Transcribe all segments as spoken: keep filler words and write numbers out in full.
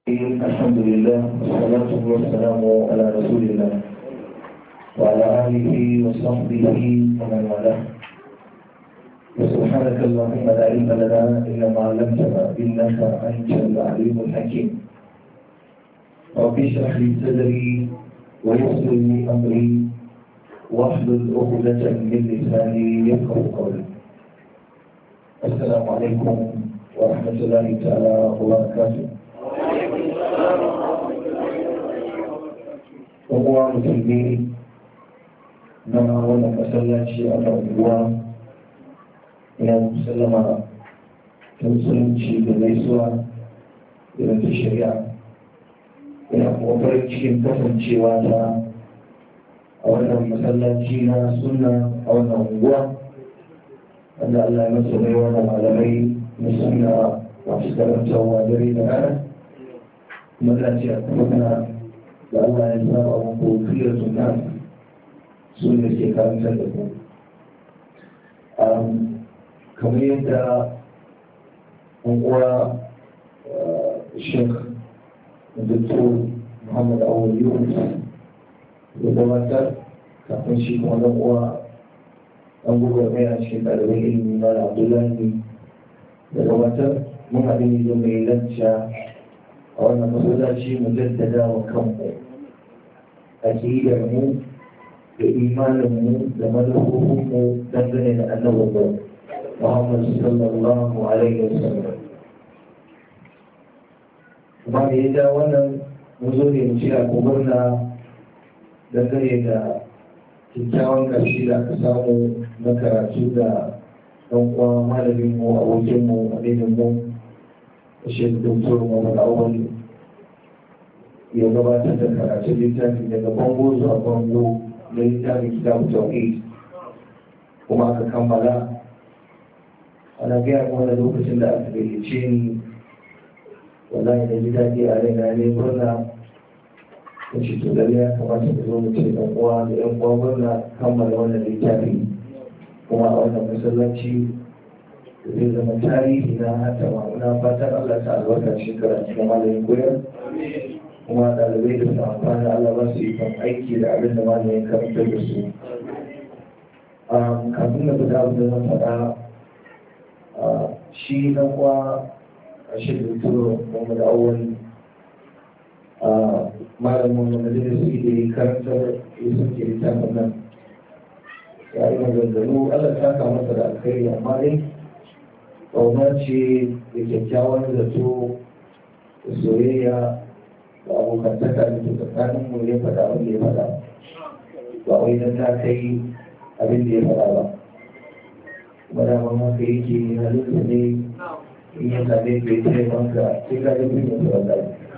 الحمد لله والصلاة والسلام على رسول الله وعلى آله وصحبه ومن والاه. وسبحانك اللهم لا علم لنا إلا ما علمتنا إنك أنت العليم الحكيم. رب اشرح لي صدري ويسر لي أمري واحلل عقدة من لساني يفقهوا قولي. السلام عليكم ورحمة الله تعالى وبركاته. Uwa musulmi na wannan masallaci a unguwa ina sallama ta musulunci da gaisuwa irin ta shari'a. Ina kuma farin cikin kasancewa ta a wannan masallaci na sunna a wannan unguwa wanda Allah ya masa mai wannan malamai na sunna masu karantarwa dare da rana. Kuma ta ce a kuma da Allah ya saba muku fiye suna su ne ke karantar da ku. Kamar yadda uwa Sheikh Dr. Muhammad Awal Yunus ya gabatar kafin shi kuma ɗan uwa an gugu mai a cikin ɗalibai ilimi na Abdullahi da gabatar mun haɗu ne don mai lacca a wannan masallaci mu jaddada wa kanmu aƙidar mu da imanin mu da manufofin mu dangane da annabawa Muhammad sallallahu alaihi wasallam. Kuma da ya ja wannan mun zo ne mu ci a murna dangane da kyakkyawan ƙarshe da aka samu na karatu da ɗan uwa malamin mu abokin mu aminin mu Sheikh Doctor Muhammad Awal ya gabatar da karatun littafi daga bango zuwa bango na littafin kitabu tauhid kuma aka kammala. Ana gaya mana lokacin da aka gayyace ni wallahi da ji daɗi a raina ne murna da ce to lalle ya kamata ku zo mu ce ɗan uwa da ƴan uwa murna kammala wannan littafi kuma a wannan masallaci zai zama tarihi na hata ma'ana fatan Allah ta albarka shekara cikin malamin koyar kuma ɗalibai da su amfani Allah ba su yi kan aiki da abin da malamin karantar da su. Kafin da fita abin da zan faɗa shi na kuwa a shirin turo Muhammad Awal malamin majalisi da ya karantar ya suke littafin nan ya yi maganganu Allah ta kama masa da alkhairi amma dai ƙauna ce da kyakkyawan zato da soyayya da abokantaka da ke tsakanin mu ya faɗa abin da ya faɗa ba wai don ta kai abin da ya faɗa ba. Kuma daman haka yake halitta ne in ya same ka yi tsaye manka sai ka yi kunya su wanda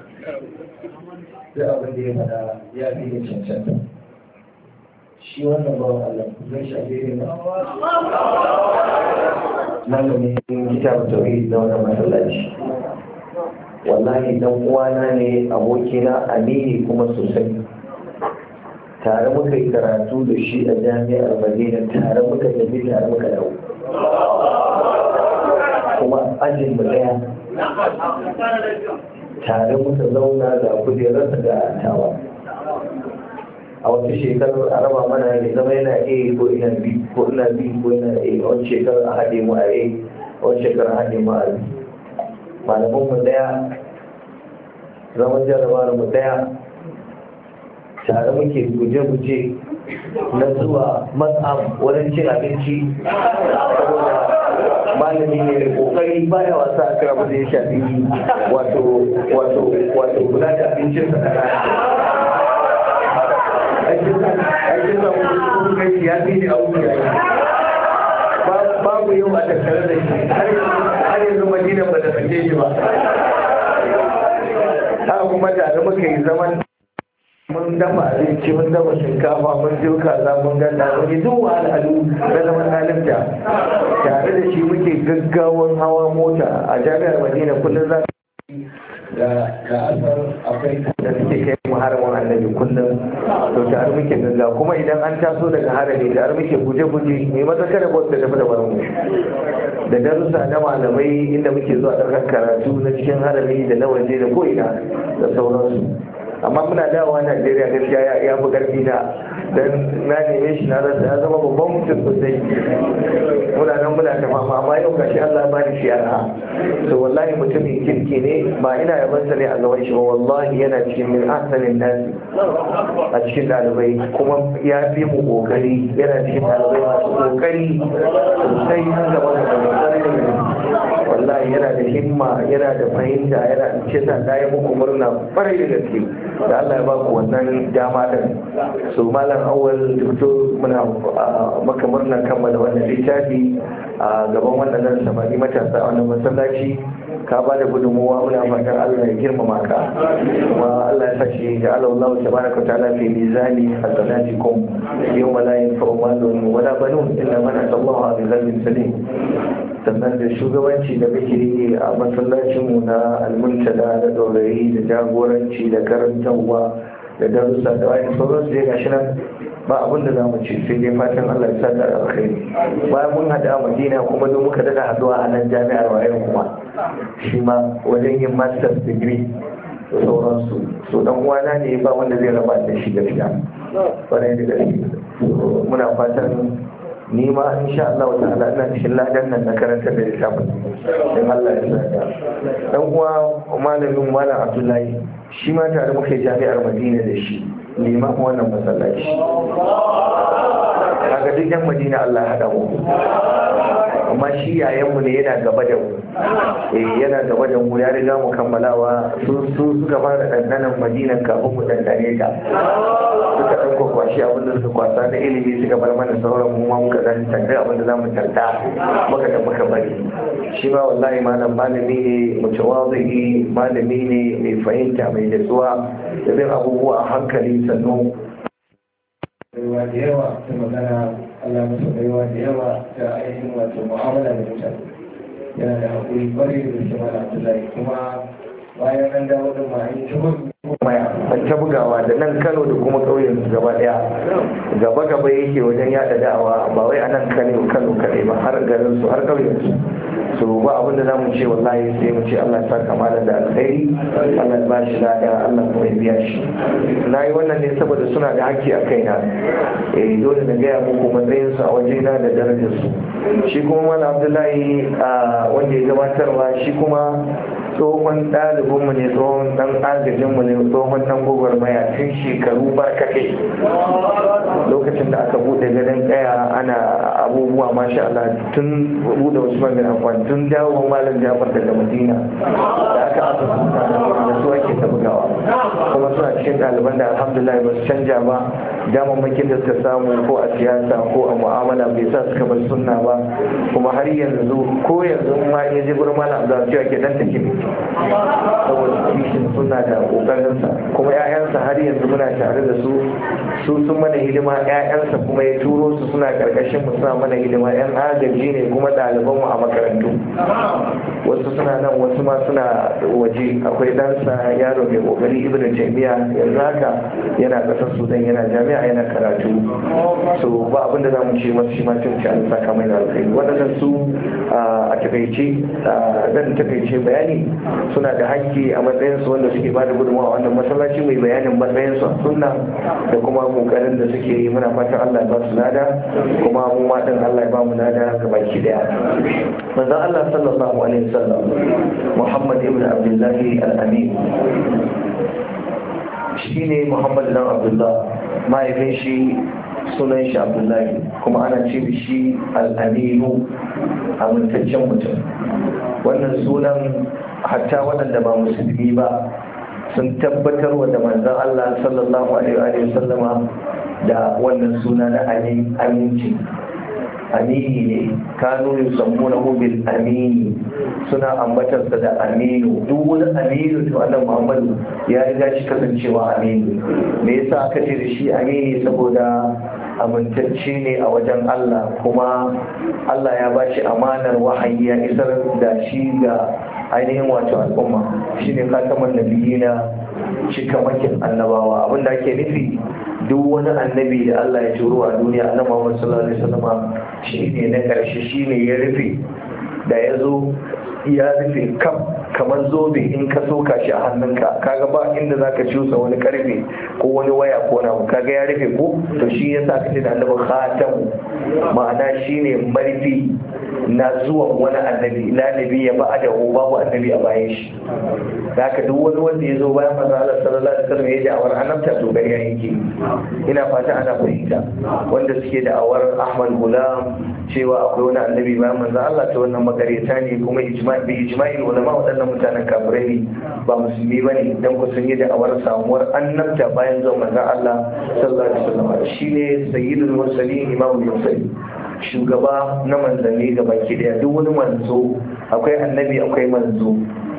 duk abin da ya faɗa ya fi da cancanta. Shi wannan bawan Allah zai shafe ne ba. Malamin kitabun tauhid na wannan masallaci wallahi dan uwana ne abokina amini kuma sosai tare muka yi karatu da shi a jami'ar Madina tare muka tafi tare muka dawo kuma ajin mu daya tare muka zauna da kujerarsa da tawa a wata shekarar a raba mana ya zama yana A ko ina B ko ina B ko ina A wani shekarar a haɗe mu a A wani shekarar a haɗe mu a B. Malaman mu daya zaman jarrabawar mu daya tare muke guje-guje na zuwa matsam wurin cin abinci saboda malami ne da kokari baya wasa a kira da ya shafi wato wato wato kula da abincinsa na rana. aikin samun kuma kai ya fi ne a wuce yayi babu yau a tattare da shi har yanzu madina ba da sake shi ba. Haka kuma tare muka yi zaman mun dafa abinci mun dafa shinkafa mun je kaza mun ganda mun yi duk al'adu na zaman ɗalibta tare da shi muke gaggawan hawa mota a jami'ar madina kullum za da asar akwai da suke kai mu haramin annabi kullum to tare muke ganga kuma idan an taso daga harami tare muke guje-guje mai matsaka da bus da tafi da barin da darussa na malamai inda muke zuwa ɗaukar karatu na cikin harami da na waje da ko'ina da sauransu. Amma muna dawowa Najeriya gaskiya ya fi ƙarfi na dan na neme shi na rasa ya zama babban mutum sosai muna nan muna ta fama amma yau gashi Allah ba ni shi arha to wallahi mutumin kirki ne ba ina yaban sa ne a gaban shi ba wallahi yana cikin min ahsanin nasi a cikin dalibai kuma ya fi mu kokari yana cikin dalibai masu kokari sosai an gaba da kokari wallahi yana da himma yana da fahimta yana da cisa da ya muku murna farai da gaske da Allah ya ba ku wannan dama din so malam awal dukto muna maka murna kammala wannan littafi a gaban wannan samari matasa a wannan masallaci ka ba da gudunmuwa muna fatan Allah ya girmama ka kuma Allah ya sashi da Allah tabaraka wa ta'ala fi mizani hasanatikum yawma la yanfa'u malun wala banun illa man ata Allah bi qalbin salim. Sannan da shugabanci da muke yi a masallacinmu na almuntada da dorayi da jagoranci da karantarwa da darussa da wani sauran su ga shi nan ba abin da za mu ce sai dai fatan Allah ya sa da alkhairi. Bayan mun hada a Madina kuma don muka daga haduwa a nan jami'ar wayan kuma shi ma wajen yin master's degree da sauransu so dan uwana ne ba wanda zai raba da shi gaskiya kwarai da gaske muna fatan ni ma insha Allah ta'ala ina cikin ladan nan na karanta da littafin dan Allah ya saka dan uwa malamin malam Abdullahi shi ma tare muke jami'ar Madina da shi liman wannan masallaci kaga duk yan Madina Allah ya hada mu amma shi yayan mu ne yana gaba da mu eh yana gaba da mu ya riga mu kammalawa su su suka fara dandanan Madina kafin mu dandane ta suka dan kwakwashi abin da suka kwasa na ilimi suka bar mana sauran mu ma muka dan tantance abin da zamu tanta muka da muka bari shi ma wallahi malam malami ne mutawazi malami ne mai fahimta mai datsuwa da bin abubuwa a hankali sannu da yawa ta magana Allah masa baiwa da yawa ta ainihin wato mu'amala da mutane yana da haƙuri ƙwarai da gaske mana Abdullahi kuma bayan an dawo da ma'ayin maya ta bugawa da nan Kano da kuma ƙauyen gaba daya gaba gaba yake wajen yada da'awa ba wai a nan Kano Kano kaɗai ba har garin su har ƙauyen su so ba abin da zamu ce wallahi sai mu ce Allah ya saka malam da alkhairi Allah ya bashi lada Allah kuma ya biya shi na yi wannan ne saboda suna da haƙƙi a kaina eh dole na gaya muku matsayin su a wajena da darajar su shi kuma malam Abdullahi wanda ya gabatarwa shi kuma tsohon ɗalibinmu ne tsohon ɗan agajinmu ne tsohon ɗan gwagwarmaya tun shekaru barkatai lokacin da aka buɗe gadon ƙaya ana abubuwa masha Allah tun buɗe wasu bin Affan tun dawo malam Jafar daga Madina da aka aka suna da su ake ta bugawa kuma suna cikin ɗaliban da alhamdulillah ba su canja ba damammakin da suka samu ko a siyasa ko a mu'amala bai sa suka bar sunna ba kuma har yanzu ko yanzu ma ya je gurin malam Abdul cewa ke dan take saboda kishin suna da kokarinsa kuma 'ya'yansa har yanzu muna tare da su su sun mana hidima 'ya'yansa kuma ya turo su suna karkashin mu suna mana hidima 'yan agaji ne kuma ɗaliban mu a makarantu wasu suna nan wasu ma suna waje akwai ɗansa yaro mai kokari ibnu taymiya yanzu haka yana ƙasar sudan yana jami'a yana karatu so ba abinda za mu ce masu shi ma cin ci an saka mai da alkhairi waɗannan su a takaice zan takaice bayani suna da haƙƙi a matsayinsu wanda suke ba da gudunmawa wannan masallaci mai bayanin matsayinsu a sunna da kuma kokarin da suke yi muna fatan Allah ya ba su lada kuma mu ma din Allah ya ba mu lada ga baki daya manzon Allah sallallahu alaihi wasallam Muhammad ibn Abdullah al-Amin shine Muhammad dan Abdullah mahaifin shi sunan shi Abdullahi kuma ana ce da shi al-Aminu amintaccen mutum wannan sunan hatta waɗanda ba musulmi ba sun tabbatar wa da manzon Allah sallallahu alaihi wa sallama da wannan suna na aminci amini ne, kanu yusammunahu bil amini, suna ambatarsa da aminu. Duk wani aminu to annabi Muhammadu ya riga shi kasancewa aminu. Me yasa aka ce da shi amini? Saboda amintacce ne a wajen Allah, kuma Allah ya bashi amanar wahayi ya isar da shi ga ainihin wato al'umma. Shine khataman nabiyina, cikamakin annabawa. Abinda ake nufi duk wani annabi da Allah ya turo a duniya, annabi Muhammad sallallahu alaihi wasallam shine na karshe, shine ya rufe da ya zo ya rufe kam kamar zobe in ka soka shi a hannunka, kaga ba inda zaka cusa wani karfe ko wani waya ko na kaga ya rufe ko. To shi yasa kace da annabi khatam, ma'ana shine marfi na zuwan wani annabi, la nabi ya ba'da hu, babu annabi a bayan shi. Haka duk wani wanda ya zo bayan manzo Allah sallallahu alaihi wasallam ya da'awar annabta to gari yake. Ina fata ana fahimta. Wanda suke da'awar Ahmad Gulam cewa akwai wani annabi bayan manzo Allah, ta wannan magareta ne, kuma ijma'i bi ijma'i ulama wadannan mutanen kafirai ne, ba musulmi bane, dan ku sun yi da'awar samuwar annabta bayan zuwan manzo Allah sallallahu alaihi wasallam. Shine sayyidul mursalin, imamul mursalin, shugaba na manzanni ga baki daya. Duk wani manzo akwai annabi akwai manzo.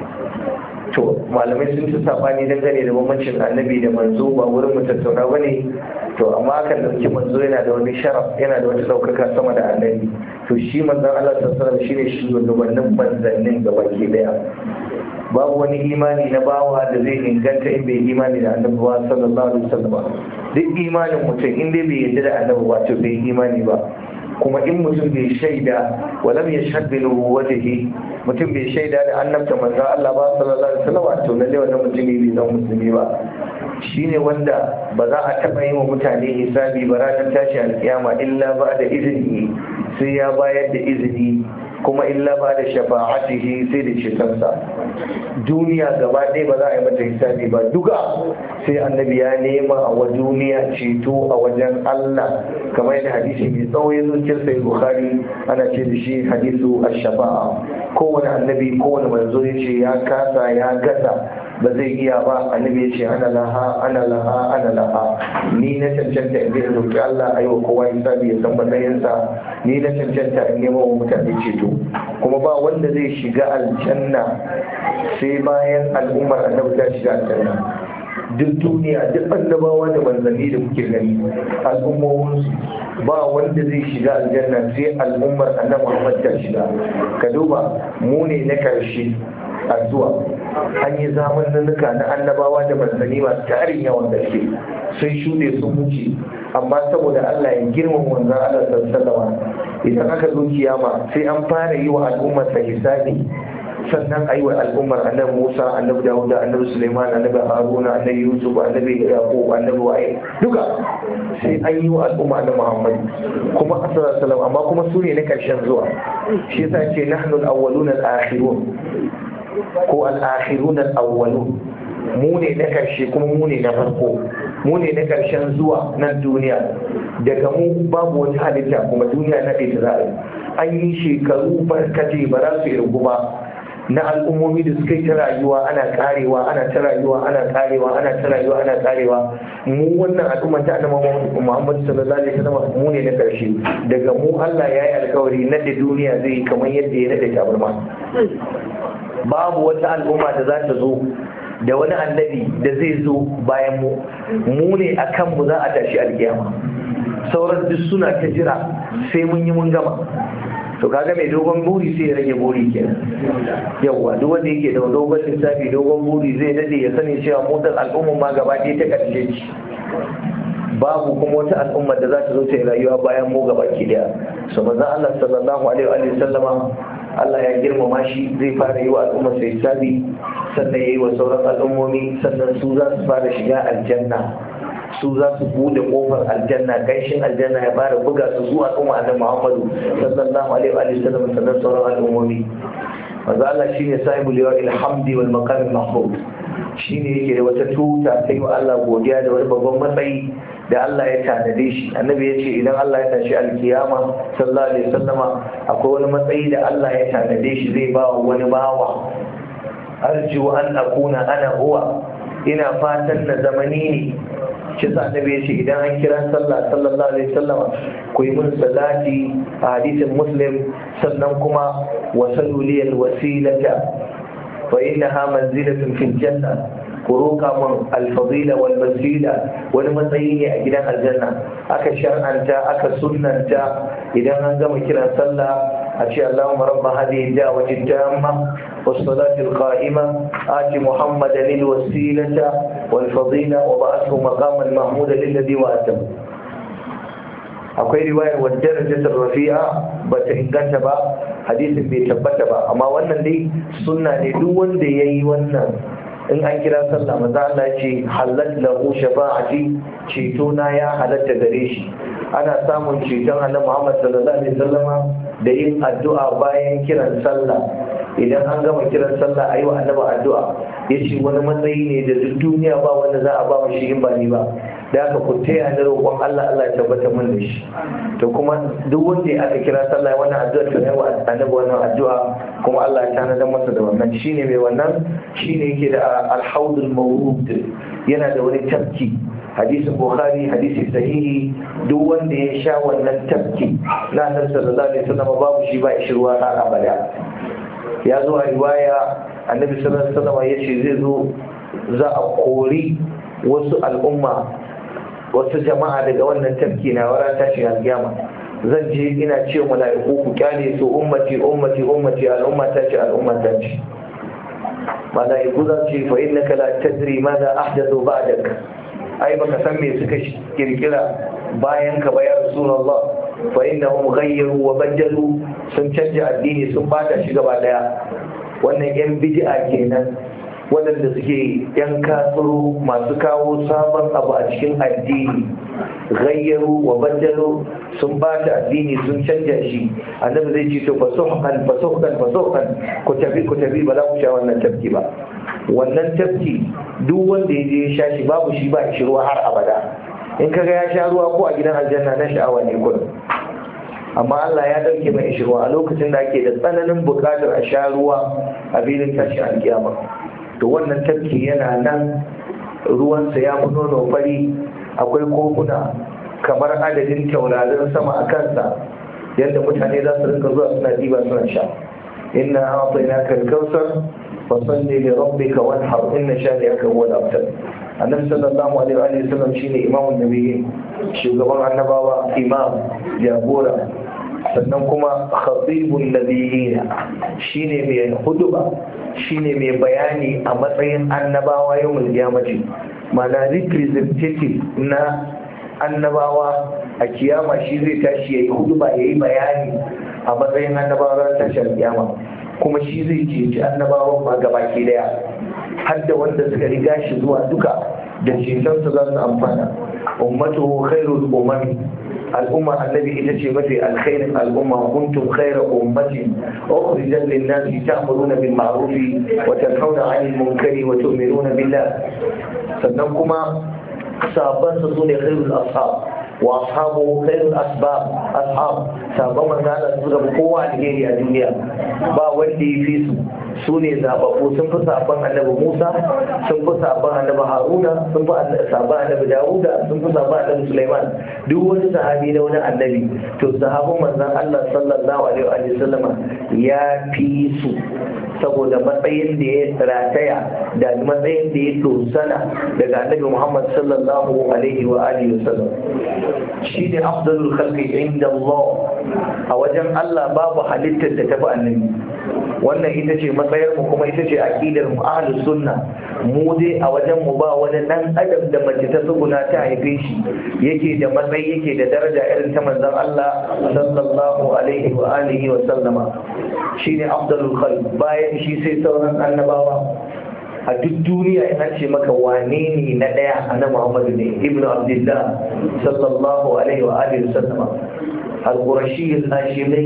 To malamai sun ci sabani dangane da bambancin annabi da manzo, ba wurin mu tattauna bane. To amma akan dauki manzo yana da wani sharaf, yana da wata daukaka sama da annabi. To shi manzon Allah sallallahu alaihi wasallam shine shugabannin manzannin ga baki daya. Babu wani imani na bawa da zai inganta in bai imani da annabi ba sallallahu alaihi wasallam. Duk imanin mutum in dai bai yarda da annabi ba to bai imani ba. Kuma in mutum bai shaida walam yashhad bil wajhi, mutum bai shaida da annabta manzon Allah ba sallallahu alaihi wasallam, to lalle wannan mutum bai zama musulmi ba. Shine wanda ba za a taba yi wa mutane hisabi ba ranar tashi alkiyama illa ba da izini, sai ya bayar da izini, kuma illa ba da shafa'atihi, sai da cetonsa. Duniya gaba ɗaya ba za a yi mata hisabi ba, duka sai annabi ya nema wa duniya ceto a wajen Allah, kamar yadda hadisi mai tsawo ya zo cikin sahih Bukhari, ana ce da shi hadisu ash-shafa'a. Kowane annabi kowane manzo ya ce ya kasa ya gasa ba zai iya ba, annabi ya ce ana laha ana laha ana laha, ni na cancanta in zai roƙi Allah ayi wa kowa hisabi ya san matsayinsa, ni na cancanta in nema wa mutane ceto. Kuma ba wanda zai shiga aljanna sai bayan al'ummar annabi ta shiga aljanna. Duk duniya duk annabawa da manzanni da kuke gani al'ummominsu ba wanda zai shiga aljanna sai al'ummar annabi Muhammad ta shiga. Ka duba mu ne na karshe a zuwa, an yi zamaninnuka na annabawa da manzanni masu tarin yawan gaske sun shuɗe sun wuce, amma saboda Allah ya girmama manzon Allah sallallahu alaihi wasallam, idan aka zo kiyama sai an fara yi wa al'ummar sa hisabi, sannan ayi wa al'ummar annabi Musa, annabi Dawud, annabi Sulaiman, annabi Haruna, annabi Yusuf, annabi Yaqub, annabi Wa'il, duka sai an yi wa al'umma annabi Muhammad kuma sallallahu alaihi wasallam, amma kuma su ne na karshen zuwa. Shi yasa ce nahnu al-awwalun al-akhirun ko al-akhirun al-awwalun, mu ne na karshe kuma mu ne na farko, mu ne na karshen zuwa nan duniya. Daga mu babu wani halitta kuma duniya na ɗaya za a yi. An yi shekaru barkatai ba za su yi rugu ba na al'ummomi da suka yi ta rayuwa ana karewa ana ta rayuwa ana karewa ana ta rayuwa ana karewa. Mu wannan al'umma ta annabi Muhammad sallallahu alaihi wasallam mu ne na karshe. Daga mu Allah ya yi alkawari na da duniya zai kamar yadda ya nade tabarma. Babu wata al'umma da za ta zo da wani annabi da zai zo bayan mu, mu ne akan mu za a tashi alkiyama. Sauran duk suna ta jira sai mun yi mun gama. To kaga mai dogon buri sai ya rage buri kenan. Yawwa duk wanda yake da dogon lissafi dogon buri zai dade ya sani cewa motar al'umma ma gaba ɗaya ta karshe ce. Babu kuma wata al'umma da za ta zo ta yi rayuwa bayan mu gaba ki daya. So manzon Allah sallallahu alaihi wa sallama Allah ya girmama shi, zai fara yi wa al'umma sai hisabi, sannan yayi wa sauran al'ummomi, sannan su za su fara shiga aljanna. Su za su bude kofar aljanna, gaishin aljanna ya fara buga su zuwa al'umma annabi Muhammadu sallallahu alaihi wa sallam, sannan sauran al'ummomi. Manzo Allah shine sahibul yawmil hamdi wal maqam mahmud, shine yake da wata tuta sai wa Allah godiya da wani babban matsayi da Allah ya tanade shi. Annabi ya ce idan Allah ya tashi alkiyama sallallahu alaihi wasallama akwai wani matsayi da Allah ya tanade shi zai ba wa wani bawa. Arju an akuna ana huwa, ina fatan na zamani ne. shi sa annabi ya ce idan an kira sallah sallallahu alaihi wasallam ku yi mun salati a hadisin muslim, sannan kuma wasalu liyal wasilata fa innaha manzilatun fil janna, ku roka mun alfadila wal wasila, wani matsayi ne a gidan aljanna. aka shar'anta aka sunnanta idan an gama kiran sallah a ce Allahumma rabba hadhihi da'wati tamma والصلاة القائمة آت محمدا الوسيلة والفضيلة وبعثه مقاما محمودا للذي وأتم. akwai riwayar wadda darajatul rafi'a bata inganta ba, hadisin bai tabbata ba, amma wannan dai sunna ne. duk wanda yayi wannan in an kira sallah manzo Allah ya ce halat lahu shafa'ati, ceto na ya halatta gare shi. ana samun ceton Annabi Muhammad sallallahu alaihi wasallama da yin addu'a bayan kiran sallah. idan an gama kiran sallah ayi wa Annabi addu'a, yace wani matsayi ne da duk duniya ba wanda za a ba shi in ba ni ba. da aka ku taya da roƙon Allah Allah ya tabbata mun da shi. to kuma duk wanda aka kira sallah wannan addu'a to yayi wa Annabi wannan addu'a, kuma Allah ya tanadar masa da wannan. shine mai wannan shine yake da al-hawdul mawrud, yana da wani tafki. hadisin bukhari hadisi sahihi, duk wanda ya sha wannan tafki na Annabi sallallahu alaihi wasallam babu shi ba shirwa har abada. ya zo a riwaya Annabi sallallahu alaihi wasallam yace zai zo za a kori wasu al'umma, wasu jama'a daga wannan tafki na wara tashin alkiyama. zan je ina ce mala'iku ku kyale su, ummati ummati ummati, al'umma ta ce al'umma ta ce. mala'iku za ce fa innaka la tadri madha ahdathu ba'dak, ai baka san me suka kirkira bayan ka ba ya rasulullah. fa innahum ghayyaru wa badalu, sun canja addini sun bata shi gaba daya. wannan yan bid'a kenan, waɗanda suke yan kasuru masu kawo sabon abu a cikin addini. Gayyaru wa badalu, sun bata addini sun canja shi. Annabi zai ce to fasuhkan fasuhkan fasuhkan, ku tafi ku tafi, ba za ku sha wannan tafki ba. wannan tafki duk wanda ya je ya sha shi babu shi ba shi ruwa har abada. in kaga ya sha ruwa ko a gidan aljanna na sha'awa ne kullum, amma Allah ya dauke mai shi ruwa a lokacin da ake da tsananin bukatar a sha ruwa a filin tashi alkiyama. to wannan tafki yana nan, ruwansa ya fi nono fari, akwai kofuna kamar adadin taurarin sama a kansa, yadda mutane za su rinka zuwa suna diba suna sha. inna a'tainaka al-kautsar fasalli li rabbika wanhar inna shani'aka huwal abtar. annabi sallallahu alaihi wa sallam shine imamun nabiyyi, shugaban annabawa, imam, jagora, sannan kuma khatibul nabiyyin, shine mai huduba, shine mai bayani a matsayin annabawa yawmul qiyamati, mana representative na annabawa a kiyama. shi zai tashi yayi huduba, yayi bayani a matsayin annabawa ran tashar kiyama, kuma shi zai ceci annabawan ma gabaki daya, har da wanda suka riga shi zuwa duka da cetonsa za su amfana. ummatuhu khairul umami, al'umma annabi ita ce mafi alkhairin al'umma. kuntum khayra ummatin ukhrijat lin-nasi ta'muruna bil ma'ruf wa tanhauna 'anil munkari wa tu'minuna billah. sannan kuma sahabban su ne khairul ashab wa ashabu khairul asbab ashab. sahabban manzo Allah su da kowa alheri a duniya, ba wanda ya fi su. su ne zababbu, sun fi sahabban annabi Musa, sun fi sahabban annabi Haruna, sun fi sahabban annabi Dawuda, sun fi sahabban annabi Sulaiman. duk wani sahabi na wani annabi, to sahabban manzon Allah sallallahu alaihi wa sallama ya fi su, saboda matsayin da ya rataya da matsayin da ya dosana daga annabi Muhammad sallallahu alaihi wa alihi wasallam. shi ne afdalul khalqi inda Allah, a wajen Allah babu halittar da tafi annabi. wannan ita ce matsayar mu, kuma ita ce aqidar mu ahlus sunna. mu dai a wajen mu ba wani dan adam da mace ta tsuguna ta haife shi yake da matsayi, yake da daraja irin ta manzon Allah sallallahu alaihi wa alihi wa sallama. shine afdalul khalq, bayan shi sai sauran annabawa. a duk duniya in ce maka wane ne na daya, annabi Muhammad ne ibnu Abdullah sallallahu alaihi wa alihi wa sallama, al-Qurashi al-Hashimi.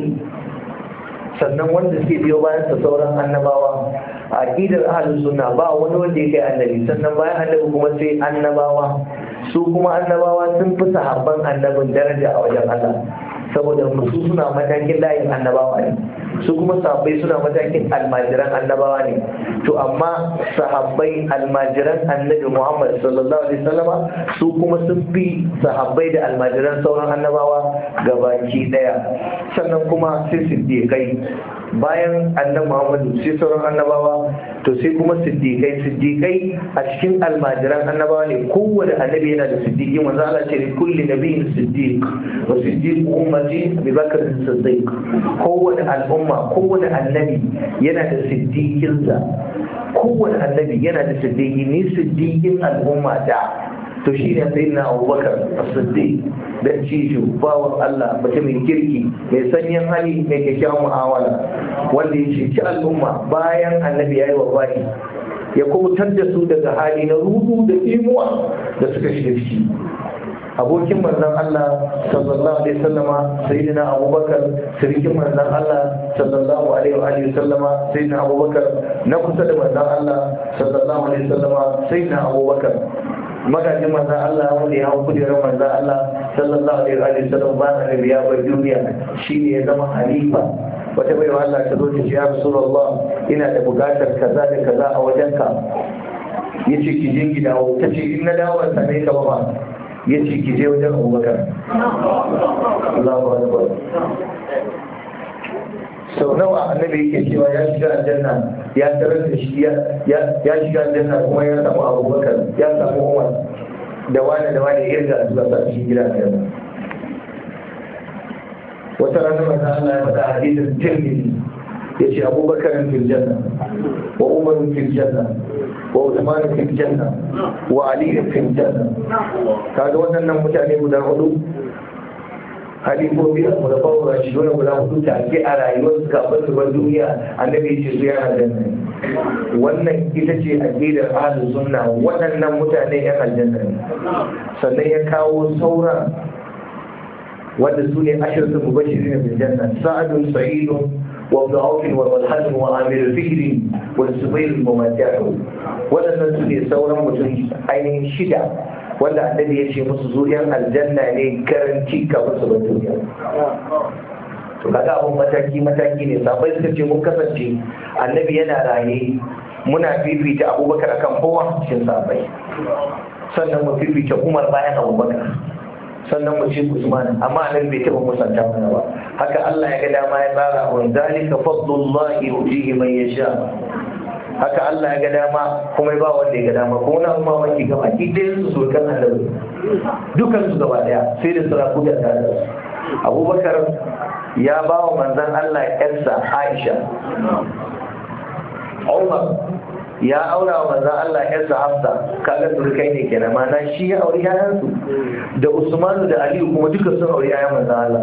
sannan wanda suke biyo bayan sa sauran annabawa. a aqidar ahlus sunna ba wani wanda yake annabi, sannan bayan annabi kuma sai annabawa. su kuma annabawa sun fi sahabban annabin daraja a wajen Allah, saboda su suna matakin layin annabawa ne. su kuma sahabbai suna matakin almajiran annabawa ne. To amma sahabbai almajiran annabi Muhammad sallallahu alaihi wasallama su kuma sun fi sahabbai da almajiran sauran annabawa gabaki daya. Sannan kuma sai siddiqai, bayan annabi Muhammad sai sauran annabawa, to sai kuma siddiqai siddiqai a cikin almajiran annabawa ne. Kowanne annabi yana da siddiqi, manzo Allah ce kulli nabiyyin siddiq wa siddiq ummati Abi Bakr as-Siddiq. Kowanne al'umma, kowanne annabi yana da siddiqinsa, kowanne annabi yana da siddiqi. Ni siddiqin al'umma ta to shi ne sai na Abubakar as-Siddiq, da cijo bawan Allah, mutumin kirki, mai sanyin hali, mai kyakkyawan mu'amala, wanda ya ceci al'umma bayan annabi yayi wafati, ya kubutar da su daga hali na rudu da imuwa da suka shiga ciki. Abokin manzon Allah sallallahu alaihi wasallama sayyidina Abubakar, sirikin manzon Allah sallallahu alaihi wa alihi wasallama sayyidina Abubakar, na kusa da manzon Allah sallallahu alaihi wasallama sayyidina Abubakar, magajin manzon Allah wanda ya hau kujerar manzon Allah sallallahu alaihi wa alihi wasallam ba annabi ya bar duniya, shine ya zama halifa. Wata baiwa Allah ta zo ta ce ya Rasulullah, ina da bukatar kaza da kaza a wajenka. Yace ki je ki dawo. Ta ce in na dawo ban same ka ba. Ya ce ki je wajen Abubakar. Allahu Akbar. Sau nawa annabi yake cewa ya shiga aljanna, ya tarar da shi ya shiga aljanna kuma ya samu Abubakar, ya samu Umar, da wani da wani irga zuwa sa cikin gida aljanna. Wata rana manzo Allah ya faɗa hadisin Tirmidhi, yace Abubakar fil janna wa Umar fil janna wa Uthman fil janna wa Ali fil janna. Kaga wannan mutane guda hudu, halifofi da mulafawar shi dole guda hudu take a rayuwar su kafin su bar duniya, annabi ya ce su yana janna. Wannan ita ce aqidar ahlus sunna, waɗannan mutane yan aljanna ne. Sannan ya kawo sauran wanda su ne ashiratul mubashirin bil janna, Sa'adun, Sa'idun وابن عوف والحسن وعامر الفكر والزبير الممتع. waɗannan su ne sauran mutum ainihin shida wanda annabi ya ce musu zuriyar aljanna ne garanti kafin su bar duniya. To kaga abun mataki mataki ne. Sabai suka ce mun kasance annabi yana raye muna fifita Abubakar akan kowa cikin sabai, sannan mu fifita Umar bayan Abubakar, sannan mu ce Usman, amma nan bai taba musanta mana ba. Haka Allah ya ga dama ya tsara, wa zalika fadlullahi yutihi man yasha. Haka Allah ya ga dama kuma ba wanda ya ga dama. Kuma na umma wani gaba ki dai su so kan annabi, dukan su gaba daya sai da saraku da tare. Abubakar ya ba wa manzon Allah yarsa Aisha. Umar ya aura wa manzon Allah yarsa Hafsa. Kaga surukai ne kenan, mana shi ya auri yayansu. Da Usmanu da Aliyu kuma duka sun auri yayan manzon Allah.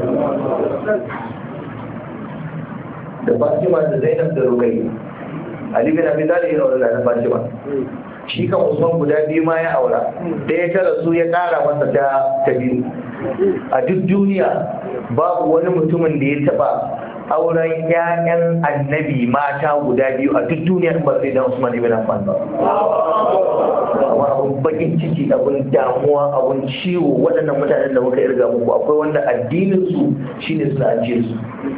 Da Fatima da Zainab da Ruqayya. Ali bin Abi Talib ya aura da Fatima. Shi kan Usman guda biyu ma ya aura. Da ya tara su ya kara masa ta ta biyu. A duk duniya babu wani mutumin da ya taba auren ƴaƴan annabi mata guda biyu a duk duniya ba sai da Usman ibn Affan ba. Amma abun bakin ciki, abun damuwa, abun ciwo, waɗannan mutanen da muka irga muku akwai wanda addinin su shine su ajiye su.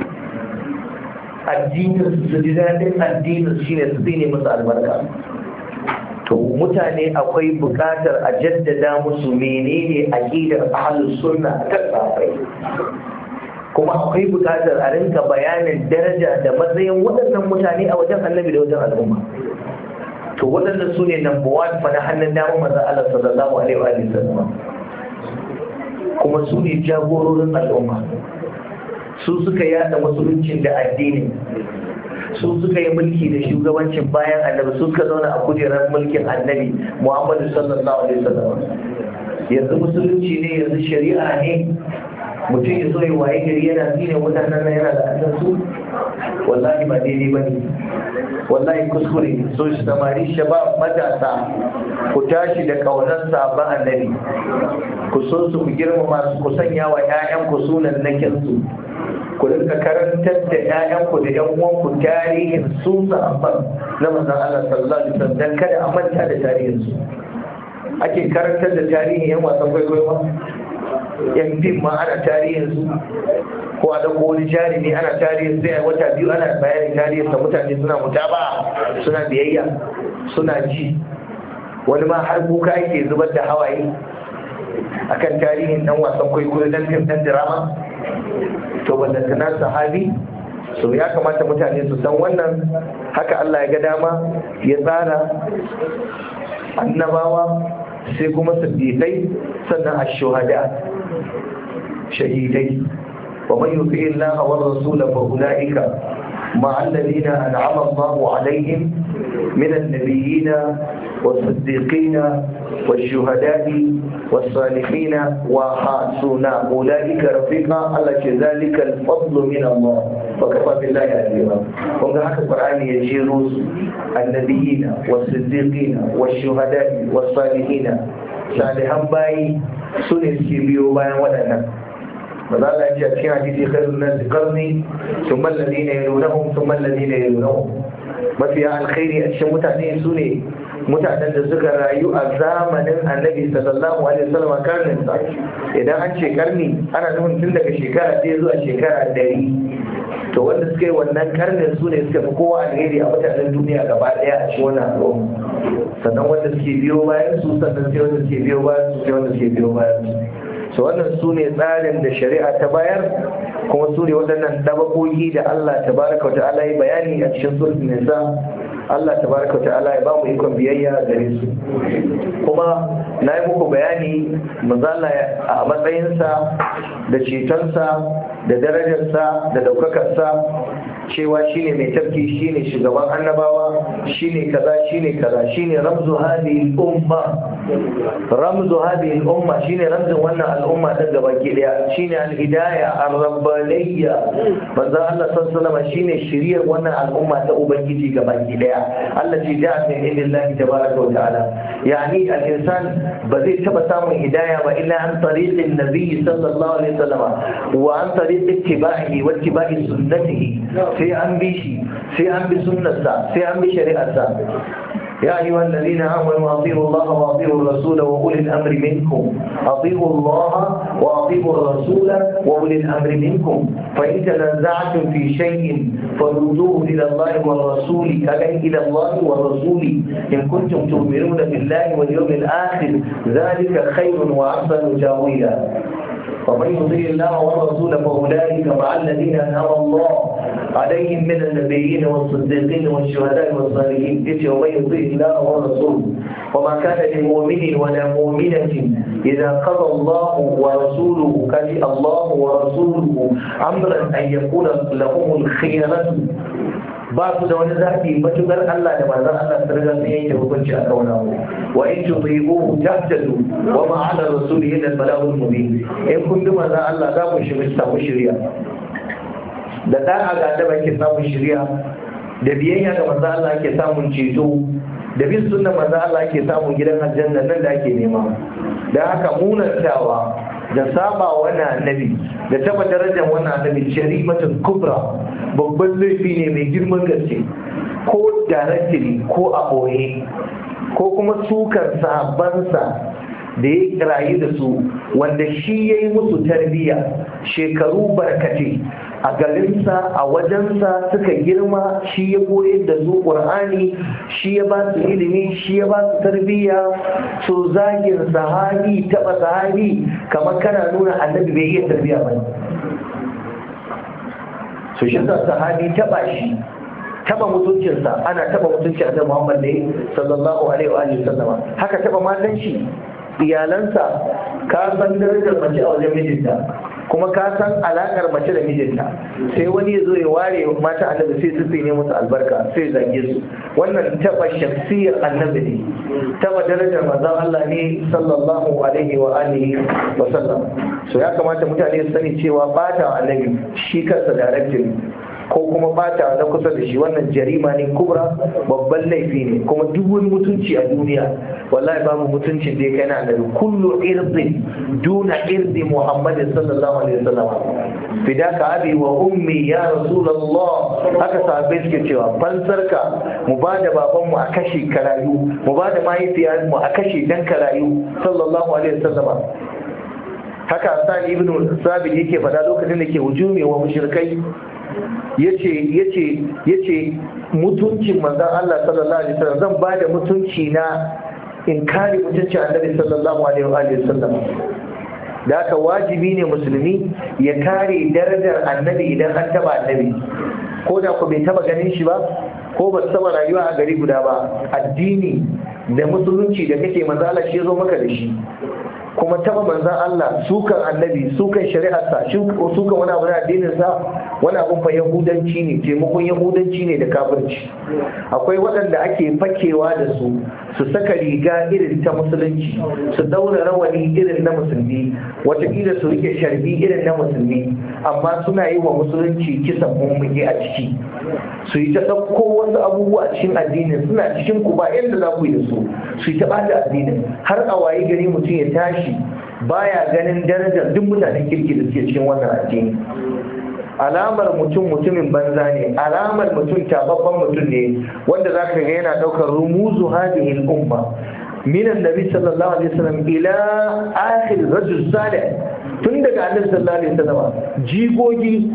Addinin su, daɗin addinin su shine su tsine musu albarka. To mutane akwai buƙatar a jaddada musu menene aqidar ahlus sunna ta tsafai. Kuma akwai buƙatar a rinka bayanin daraja da matsayin waɗannan mutane a wajen annabi da wajen al'umma. To waɗannan su ne number one fa na hannun damar manzon Allah sallallahu alaihi wa sallam. Kuma su ne jagororin al'umma. Su suka yada musuluncin da addini. Su suka yi mulki da shugabancin bayan annabi, su suka zauna a kujerar mulkin annabi Muhammadu sallallahu alaihi wa sallam. Yanzu musulunci ne, yanzu shari'a ne. Mutum ya so ya waye gari yana zine mutanen nan yana da kasar su, wallahi ba daidai ba ne, wallahi kuskure. So shi samari shabab matasa, ku tashi da kaunar sabon annabi, ku so su, ku girmama su, ku sanya wa 'ya'yanku sunan nakin su, ku rinka karantar da 'ya'yanku da 'yan uwanku tarihin su sahabban na manzon Allah sallallahu alaihi wasallam, dan kada a manta da tarihin su. Ake karantar da tarihin 'yan wasan kwaikwayo ba, yan fim ma ana tarihin su, ko a dauko wani jarumi ana tarihin sai a wata biyu ana bayanin tarihin sa, mutane suna mutaba, suna biyayya, suna ji, wani ma har kuka yake zubar da hawaye akan tarihin dan wasan kwaikwayo dan fim dan drama. To ballantana sahabi. So ya kamata mutane su san wannan, haka Allah ya ga dama ya tsara annabawa, sai kuma siddiqai, sannan ash-shuhada, shahidai. wa man yuti Allah wa rasulahu fa ulaika ma'a alladhina an'ama Allahu alaihim min an-nabiyyin was-siddiqin wash-shuhada'i was-salihin wa hasuna ulaika rafiqa. Allah ce zalika al-fadlu min Allah wa kafa billahi alima. kun ga haka Qur'ani ya jero su, annabiyyin was-siddiqin wash-shuhada'i was-salihin, salihan bayi su ne suke biyo bayan waɗannan. maza Allah ya ce a cikin hadisi khairun nasi qarni thumma alladhina yalunhum thumma alladhina yalunhum. mafiya alkhairi a cikin mutane su ne mutanen da suka rayu a zamanin annabi sallallahu alaihi wasallam karnin sa. idan an ce karni ana nufin tun daga shekara ɗaya zuwa shekara ɗari. to wanda suka yi wannan karnin su ne suka fi kowa alheri a mutanen duniya gaba ɗaya a cikin wannan al'umma. sannan wanda suke biyo bayan su, sannan sai wanda suke biyo bayan su, sai wanda suke biyo bayan su. so wannan su ne tsarin da shari'a ta bayar, kuma su ne waɗannan ɗabaƙoƙi da Allah tabaraka wa ta'ala ya bayani a cikin suratul nisa. Allah tabaraka wa ta'ala ya ba mu ikon biyayya gare su. kuma na yi muku bayani manzala a matsayinsa da cetonsa da darajarsa da ɗaukakarsa, cewa shine mai tafki, shine shugaban annabawa, shine kaza shine kaza, shine ramzu hadhihi al-umma, ramzu hadhihi al-umma, shine ramzin wannan al'umma din gabaki daya, shine al-hidayah ar-rabbaniyya. manzo Allah sallallahu alaihi wasallam shine shiriyar wannan al'umma ta ubangiji gabaki daya, Allah ji ja'a min indillahi tabaraka wa ta'ala. yani al-insan ba zai taba samun hidayah ba illa an tariqin nabiy sallallahu alaihi wasallam wa an tariqi ittiba'ihi wa ittiba'i sunnatihi. sai an bi shi, sai an bi sunnarsa, sai an bi shari'arsa. يا أيها الذين آمنوا أطيعوا الله وأطيعوا الرسول وأولي الأمر منكم. أطيعوا الله وأطيعوا الرسول وأولي الأمر منكم. فإن تنازعتم في شيء فردوه إلى الله والرسول، أي إلى الله والرسول إن كنتم تؤمنون بالله واليوم الآخر، ذلك خير وأحسن تأويلا. ومن يطيع الله والرسول فأولئك مع الذين أنعم الله عليهم من النبيين والصديقين والشهداء والصالحين. ومن يطيع الله والرسول وما كان لمؤمن ولا مؤمنة إذا قضى الله ورسوله كان الله ورسوله أمرا أن يكون لهم الخيرة. ba su da wani zafi matukar Allah da manzon Allah sun riga sun yanke hukunci a kauna mu. wa in tudibu tahtadu wa ma ala rasuli illa al-balagul mubin. in kun bi manzon Allah za ku shi samu shiriya, da da'a ga da ke samun shiriya, da biyayya ga manzon Allah ke samun ceto, da bin sunnar manzon Allah ke samun gidan aljanna nan da ake nema. da haka munantawa da saba wannan annabi da taba darajar wannan annabi shari'atun kubra, babban laifi ne mai girman gaske, ko directly ko a boye, ko kuma sukar sahabbansa da ya rayu da su, wanda shi ya yi musu tarbiyya shekaru barkatai a garinsa, a wajensa suka girma, shi ya koyar da su ƙur'ani, shi ya ba su ilimi, shi ya ba su tarbiyya. so zagin sahabi, taɓa sahabi kamar kana nuna annabi bai iya tarbiyya ba. so shi sa sahabi taɓa shi, taɓa mutuncinsa, ana taɓa mutunci a zai Muhammad ne sallallahu alaihi wa sallama. haka taɓa matan shi, iyalansa, ka san darajar mace a wajen mijinta, kuma ka san alakar mace da mijinta. sai wani ya zo ya ware mata annabi sai su ne musu albarka, sai zage su. wannan taba shafsiyar annabi ne, taba darajar manzon Allah ne sallallahu alaihi wa alihi wa sallam. so ya kamata mutane su sani cewa bata annabi shi kansa directly ko kuma bata na kusa da shi, wannan jarima ne kubra, babban laifi ne. kuma duk wani mutunci a duniya wallahi babu mutuncin da ya kai na annabi. kullu irdi duna irdi Muhammad sallallahu alaihi wasallam, fidaka abi wa ummi ya rasulullah. haka sahabbai suke cewa fansarka mu bada baban mu a kashe karayu, mu bada mahaifiyar mu a kashe dan karayu sallallahu alaihi wasallam. haka Sa'id ibn Sabit yake faɗa lokacin da ke hujumi wa mushrikai yace yace yace mutuncin manzon Allah sallallahu alaihi wasallam zan bada mutunci na in kare mutuncin Annabi sallallahu alaihi wasallam. Da haka wajibi ne musulmi ya kare darajar Annabi idan an taba Annabi, ko da ku bai taba ganin shi ba ko ba taba rayuwa a gari guda ba. Addini da musulunci da kake manzo Allah shi zo maka da shi, kuma taba manzan Allah sukan Annabi sukan shari'arsa sukan wani abu na addininsa wani abun fa yahudanci ne, taimakon yahudanci ne da kafirci. Akwai waɗanda ake fakewa da su su saka riga irin ta musulunci, su daura rawani irin na musulmi, watakila su rike sharbi irin na musulmi, amma suna yi wa musulunci kisan mummuke a ciki, su yi ta ɗauko wasu abubuwa a cikin addinin, suna cikin ku ba yadda za ku yi da su, su yi ta ɓata addinin har a wayi gari mutum ya tashi baya ganin darajar duk mutanen kirki da suke cikin wannan addini. Alamar mutum mutumin banza ne, alamar mutum tababban mutum ne wanda za ka ga yana ɗaukar rumuzu hadihi al-umma min annabi sallallahu alaihi wasallam ila akhir rajul salih, tun daga annabi sallallahu alaihi wasallam jigogi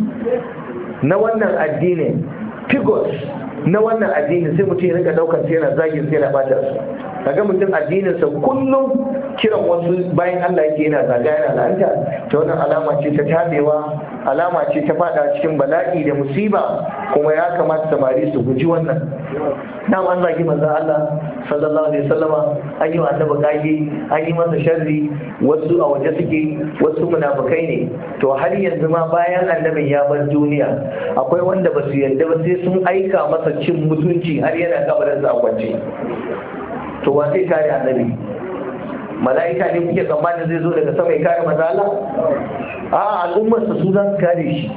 na wannan addini, figures na wannan addini, sai mutum ya rika daukar sai yana zagin sai yana bata su. Kaga mutum addininsa kullum kiran wasu bayan Allah yake yana zaga yana la'anta, ta wannan alama ce ta tabewa, alama ce ta fada cikin bala'i da musiba, kuma ya kamata samari su guji wannan. Na an zagi manzo Allah sallallahu alaihi wasallama, an yi wa annabi kage, an yi masa sharri, wasu a waje suke, wasu munafikai ne. To har yanzu ma bayan annabin ya bar duniya akwai wanda ba su yarda ba sai sun aika masa cin mutunci har yana kabarin sa kwance. To wa zai kare annabi? Mala'ika ne kuke tsammanin zai zo daga sama ya kare manzo Allah? A al'ummar su za su kare shi.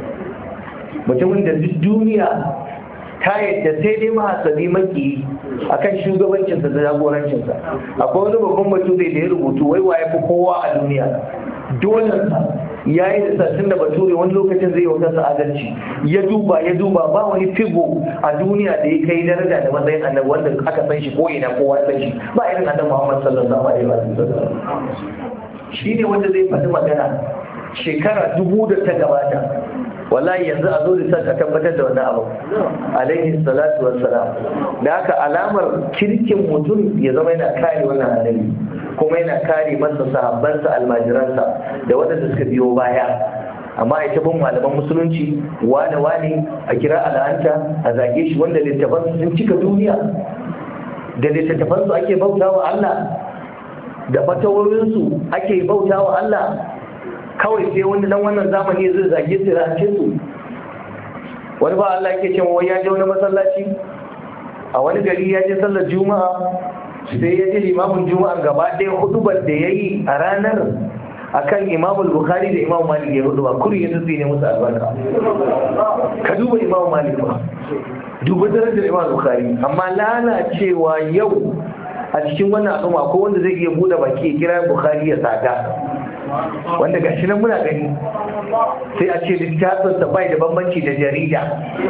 Mutumin da duk duniya ta yadda sai dai mahasabi maki akan shugabancinsa da jagorancinsa. Akwai wani babban bature da ya rubutu wai wa ya fi kowa a duniya. Dole ya yi da sassun da bature wani lokacin zai yi wa kansa adalci, ya duba ya duba ba wani figo a duniya da ya kai daraja da matsayin annabi wanda aka san shi ko ina kowa san shi ba irin annabi Muhammad sallallahu alaihi wasallam. Shi ne wanda zai faɗi magana shekara dubu da ta gabata, wallahi yanzu a zo da sa tabbatar da wannan abu alaihi salatu wassalam. Da haka alamar kirkin mutum ya zama yana kare wannan annabi, kuma yana kare masa sahabbansa almajiransa da waɗanda suka biyo baya. Amma ita bin malaman musulunci wane wane a kira al'anta a zage shi, wanda littafansu sun cika duniya, da littattafansu ake bauta wa Allah, da fatawoyinsu ake bauta wa Allah. Kawai sai wani dan wannan zamani zai zage su rance su. Wani ba Allah yake cewa wai ya je wani masallaci a wani gari, ya je sallar juma'a, sai ya ji limamin juma'a gaba ɗaya hudubar da ya yi a ranar akan Imam Bukhari da Imam Malik ya hudu ba, kuri ya tsine musu albarka. Ka duba Imam Malik ba, duba darajar Imam Bukhari, amma lalacewa yau a cikin wannan al'umma ko wanda zai iya bude baki ya kira Bukhari ya tsada, wanda gashi nan muna gani, sai a ce littafin sa bai da bambanci da jarida.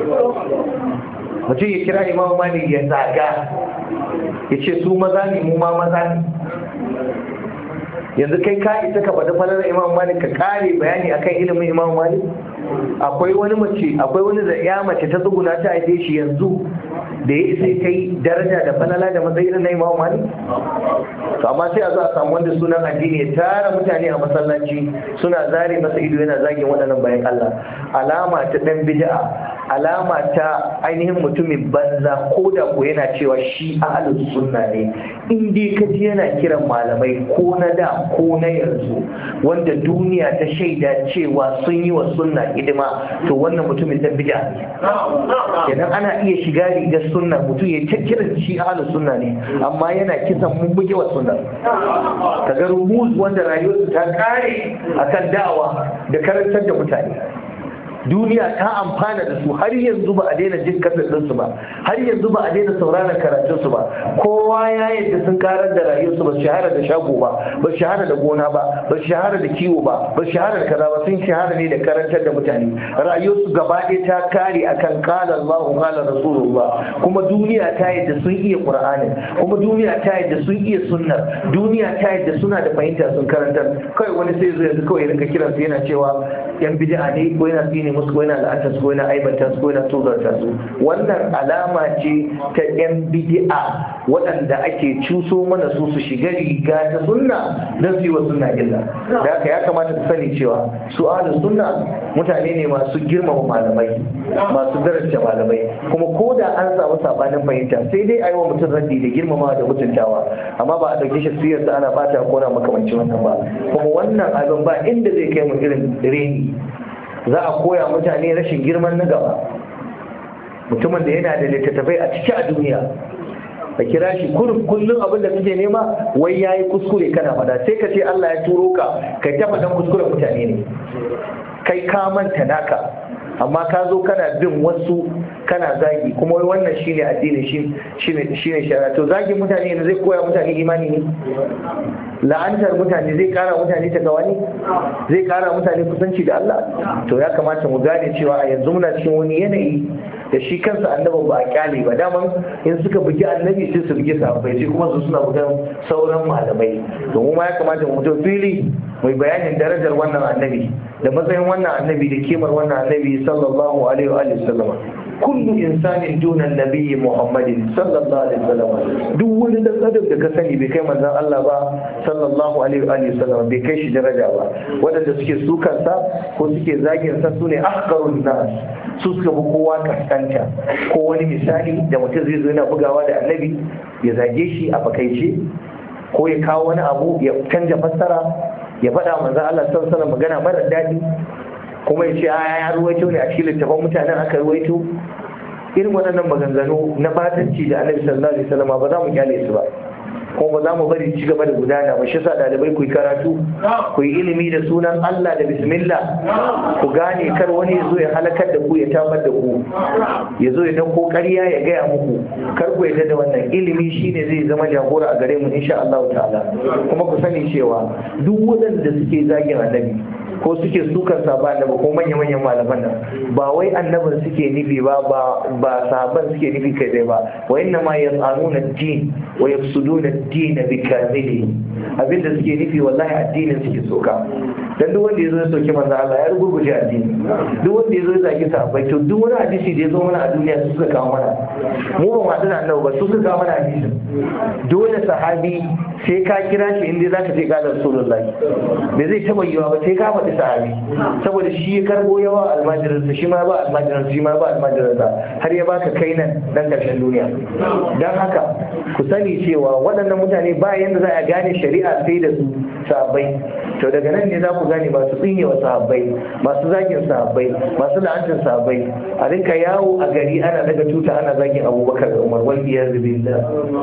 Mutum ya kira Imam Malik ya zaga, ya ce su maza ne mu ma maza ne. Yanzu kai ka isa ka faɗi falalar Imam Malik ka kare bayani akan ilimin Imam Malik? Akwai wani mace akwai wani da ya mace ta tsuguna ta haife shi yanzu da ya isa kai daraja da falala da matsayin na Imam Malik? To amma sai a zo a samu wanda sunan addini ya tara mutane a masallaci suna zare masa ido yana zagin waɗannan bayan Allah. Alama ta ɗan bid'a, alama ta ainihin mutumin banza, ko da ko yana cewa shi ahlus sunna ne. In dai ka ji yana kiran malamai ko na da ko na yanzu wanda duniya ta shaida cewa sun yi wa sunna hidima, to wannan mutumin ɗan bid'a ne. Kenan ana iya shiga rigar sunna, mutum ya kiran shi ahlus sunna ne amma yana kisan mun buge wa sunna. Kaga rumuz wanda rayuwarsu ta kare akan da'awa da karantar da mutane. duniya ta amfana da su, har yanzu ba a daina jin kasar su ba, har yanzu ba a daina sauraron karatun su ba. Kowa ya yadda sun karar da rayuwarsu, ba su shahara da shago ba, ba su shahara da gona ba, ba su shahara da kiwo ba, ba su shahara da kaza ba, sun shahara ne da karantar da mutane. Rayuwarsu gaba ɗaya ta kare akan qala Allahu qala Rasulullah. Kuma duniya ta yadda sun iya Qur'ani, kuma duniya ta yadda sun iya sunnar, duniya ta yadda suna da fahimta sun karantar. Kai wani sai zo yanzu kawai rinka kiran su yana cewa yan bid'a ne, ko yana tsine musu, ko yana la'anta su, ko yana aibanta su, ko yana tozarta su. Wannan alama ce ta yan bid'a waɗanda ake cuso mana su su shiga riga ta sunna don su yi wa sunna illa. Da haka ya kamata ku sani cewa su ahlus sunna mutane ne masu girmama malamai, masu daraja malamai, kuma ko da an samu sabanin fahimta sai dai a yi wa mutum raddi da girmama da mutuntawa, amma ba a ɗauke shi siyar da ana fata ko na makamancin wannan ba. Kuma wannan abin ba inda zai kai mu irin reni. Za a koya mutane rashin girman na gaba. Mutumin da yana da littattafai a ciki a duniya, ka kira shi kullum abin da kake nema wai yayi kuskure kana fada, sai ka ce Allah ya turo ka kai ta fadan kuskuren mutane ne, kai ka manta naka, amma ka zo kana bin wasu kana zagi, kuma wai wannan shine addini, shine shine shari'a. To zagin mutane ne zai koya mutane imani ne? La'antar mutane zai kara mutane takawani? Zai kara mutane kusanci da Allah? To ya kamata mu gane cewa a yanzu muna cikin wani yanayi da shi kansa annabin ba a kyale ba. Daman in suka bugi annabi sai su bugi sahabbai, sai kuma su suna bugan sauran malamai. Domin ma ya kamata mu fito fili mai bayanin darajar wannan annabi da matsayin wannan annabi da kimar wannan annabi sallallahu alaihi wa sallam. Kullu insanin duna nabiyyi Muhammadin sallallahu alaihi wa sallam. Duk wani dan adam da ka sani bai kai manzon Allah ba sallallahu alaihi wa sallam, bai kai shi daraja ba. Wadanda suke sukansa ko suke zagin sa sune ahqarun nas, su suka bi kowa kaskanta. Ko wani misali da mutum zai zo yana bugawa da annabi ya zage shi a fakaice, ko ya kawo wani abu ya canja fassara, ya faɗa manzon Allah sallallahu alaihi wa sallam magana mara daɗi, kuma ya ce a ya ruwaito ne a cikin littafin mutanen aka ruwaito. Irin waɗannan maganganu na batanci da annabi sallallahu alaihi wasallam ba za mu kyale su ba, kuma ba za mu bari ci gaba da gudana ba. Shi sa dalibai ku yi karatu, ku yi ilimi da sunan Allah da bismillah, ku gane kar wani ya zo ya halakar da ku, ya tabar da ku, ya zo ya dauko ƙarya ya gaya muku. Kar ku yarda da wannan. Ilimi shine zai zama jagora a gare mu insha Allah ta'ala. Kuma ku sani cewa duk waɗanda suke zagin annabi ko suke sukan sahaba annabi ko manya-manyan malaman nan, ba wai annabin suke nufi ba, ba sahaban suke nufi kai dai ba. Wa inna ma yas'aluna ad-din wa yafsuduna ad-din bi kamili. Abinda suke nufi wallahi addinin suke soka. Dan duk wanda yazo ya soki manzo Allah ya rugurguje addini. Duk wanda yazo ya zagi sahabbai, to duk wani hadisi da yazo mana a duniya su suka kawo mana. Mu ba mu da annabi ba, su suka kawo mana hadisi. Dole sahabi sai ka kira shi inda zaka ce ga Rasulullahi. Me zai taba yiwa ba sai ka faɗi sahabi, saboda shi ya karbo yawa almajiransa, shi ma ba almajiransa, shi ma ba almajiransa, har ya baka kai nan dan karshen duniya. Dan haka ku sani cewa waɗannan mutane ba yanda za a gane shari'a sai da su sahabbai. To daga nan ne za ku gane masu tsinewa sahabbai, masu zagin sahabbai, masu la'antar sahabbai. A rinka yawo a gari ana daga tuta ana zagin Abubakar da Umar, wal iyaz billah.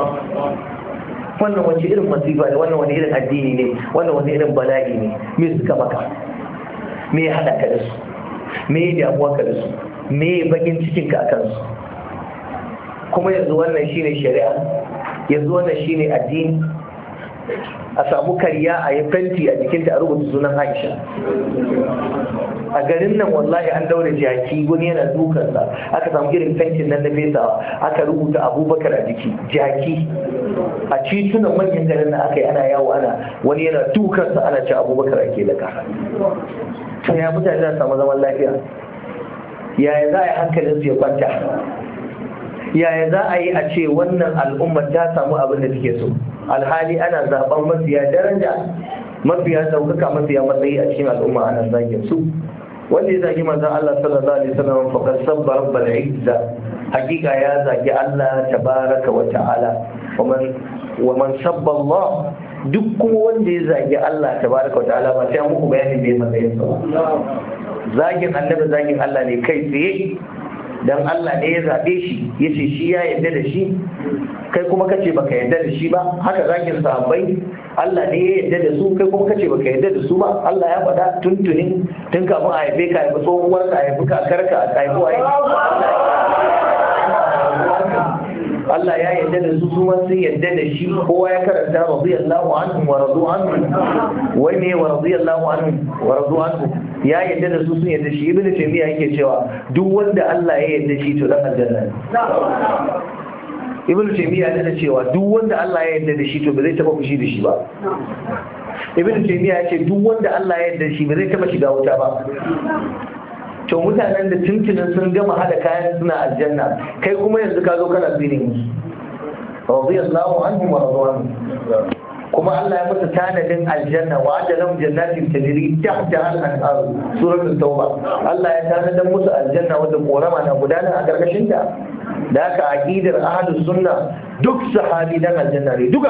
Wannan wace irin masifa ne? Wannan wani irin addini ne? Wannan wani irin bala'i ne? Me suka maka? Me ya haɗa ka da su? Me ya damuwa ka da su? Me ya bakin cikin ka akan su? Kuma yanzu wannan shine shari'a, yanzu wannan shine addini. A samu karya a yi fenti a jikinta a rubuta sunan Aisha. A garin nan wallahi an daure jaki, wani yana dukansa, aka samu irin fentin nan na fesa aka rubuta Abubakar a jiki, jaki. A titunan manyan garin nan aka yi ana yawo ana wani yana dukansa ana ce Abubakar ake laka. To ya mutane za su samu zaman lafiya? Yaya za a yi hankalin su ya kwanta? Yaya za a yi a ce wannan al'ummar ta samu abin da take so? Alhali ana zaben mafiya daraja, mafiya saukaka, mafiya matsayi a cikin al'umma ana zagin su. Wanda ya zagi manzon Allah sallallahu alaihi wasallam faqad sabba rabbal izza, hakika ya zagi Allah tabaraka wa ta'ala. wa man sabba Allah, duk kuma wanda ya zagi Allah tabaraka wa ta'ala ba sai an muku bayanin da ya matsayin sa. Zagin annabi zagin Allah ne kai tsaye, dan Allah ne ya zabe shi, yace shi ya yarda da shi. kai kuma kace baka yarda da shi ba. Haka zagin sahabbai Allah ne ya yarda da su, kai kuma kace baka yarda da su ba. Allah ya faɗa tuntunin tun kafin a haife ka haifi tsohuwar ka haifi kakarka a haifi waye. Allah ya yarda da su kuma sun yarda da shi. Kowa ya karanta radiyallahu anhu wa radu anhu. Wai ne wa radiyallahu anhu wa radu anhu? Ya yarda da su sun yarda shi. Ibn Taymiyyah yake cewa duk wanda Allah ya yarda shi to dan aljanna ne. Ibn Taymiyyah yana cewa duk wanda Allah ya yarda da shi to ba zai taba fushi da shi ba. Ibn Taymiyyah ya ce duk wanda Allah ya yarda da shi ba zai taba shiga wuta ba. To mutanen da tuntunan sun gama hada kayan suna aljanna, kai kuma yanzu ka zo kana tsine musu. Radiyallahu anhum wa radwan. Kuma Allah ya masa tanadin aljanna wa ajalam jannatin tajri tahtaha al-anhar. Suratul Tauba. Allah ya tanadin musu aljanna wanda korama na gudana a gargashin ta. Da haka aqidar ahlus sunna duk sahabi dan aljanna ne duka.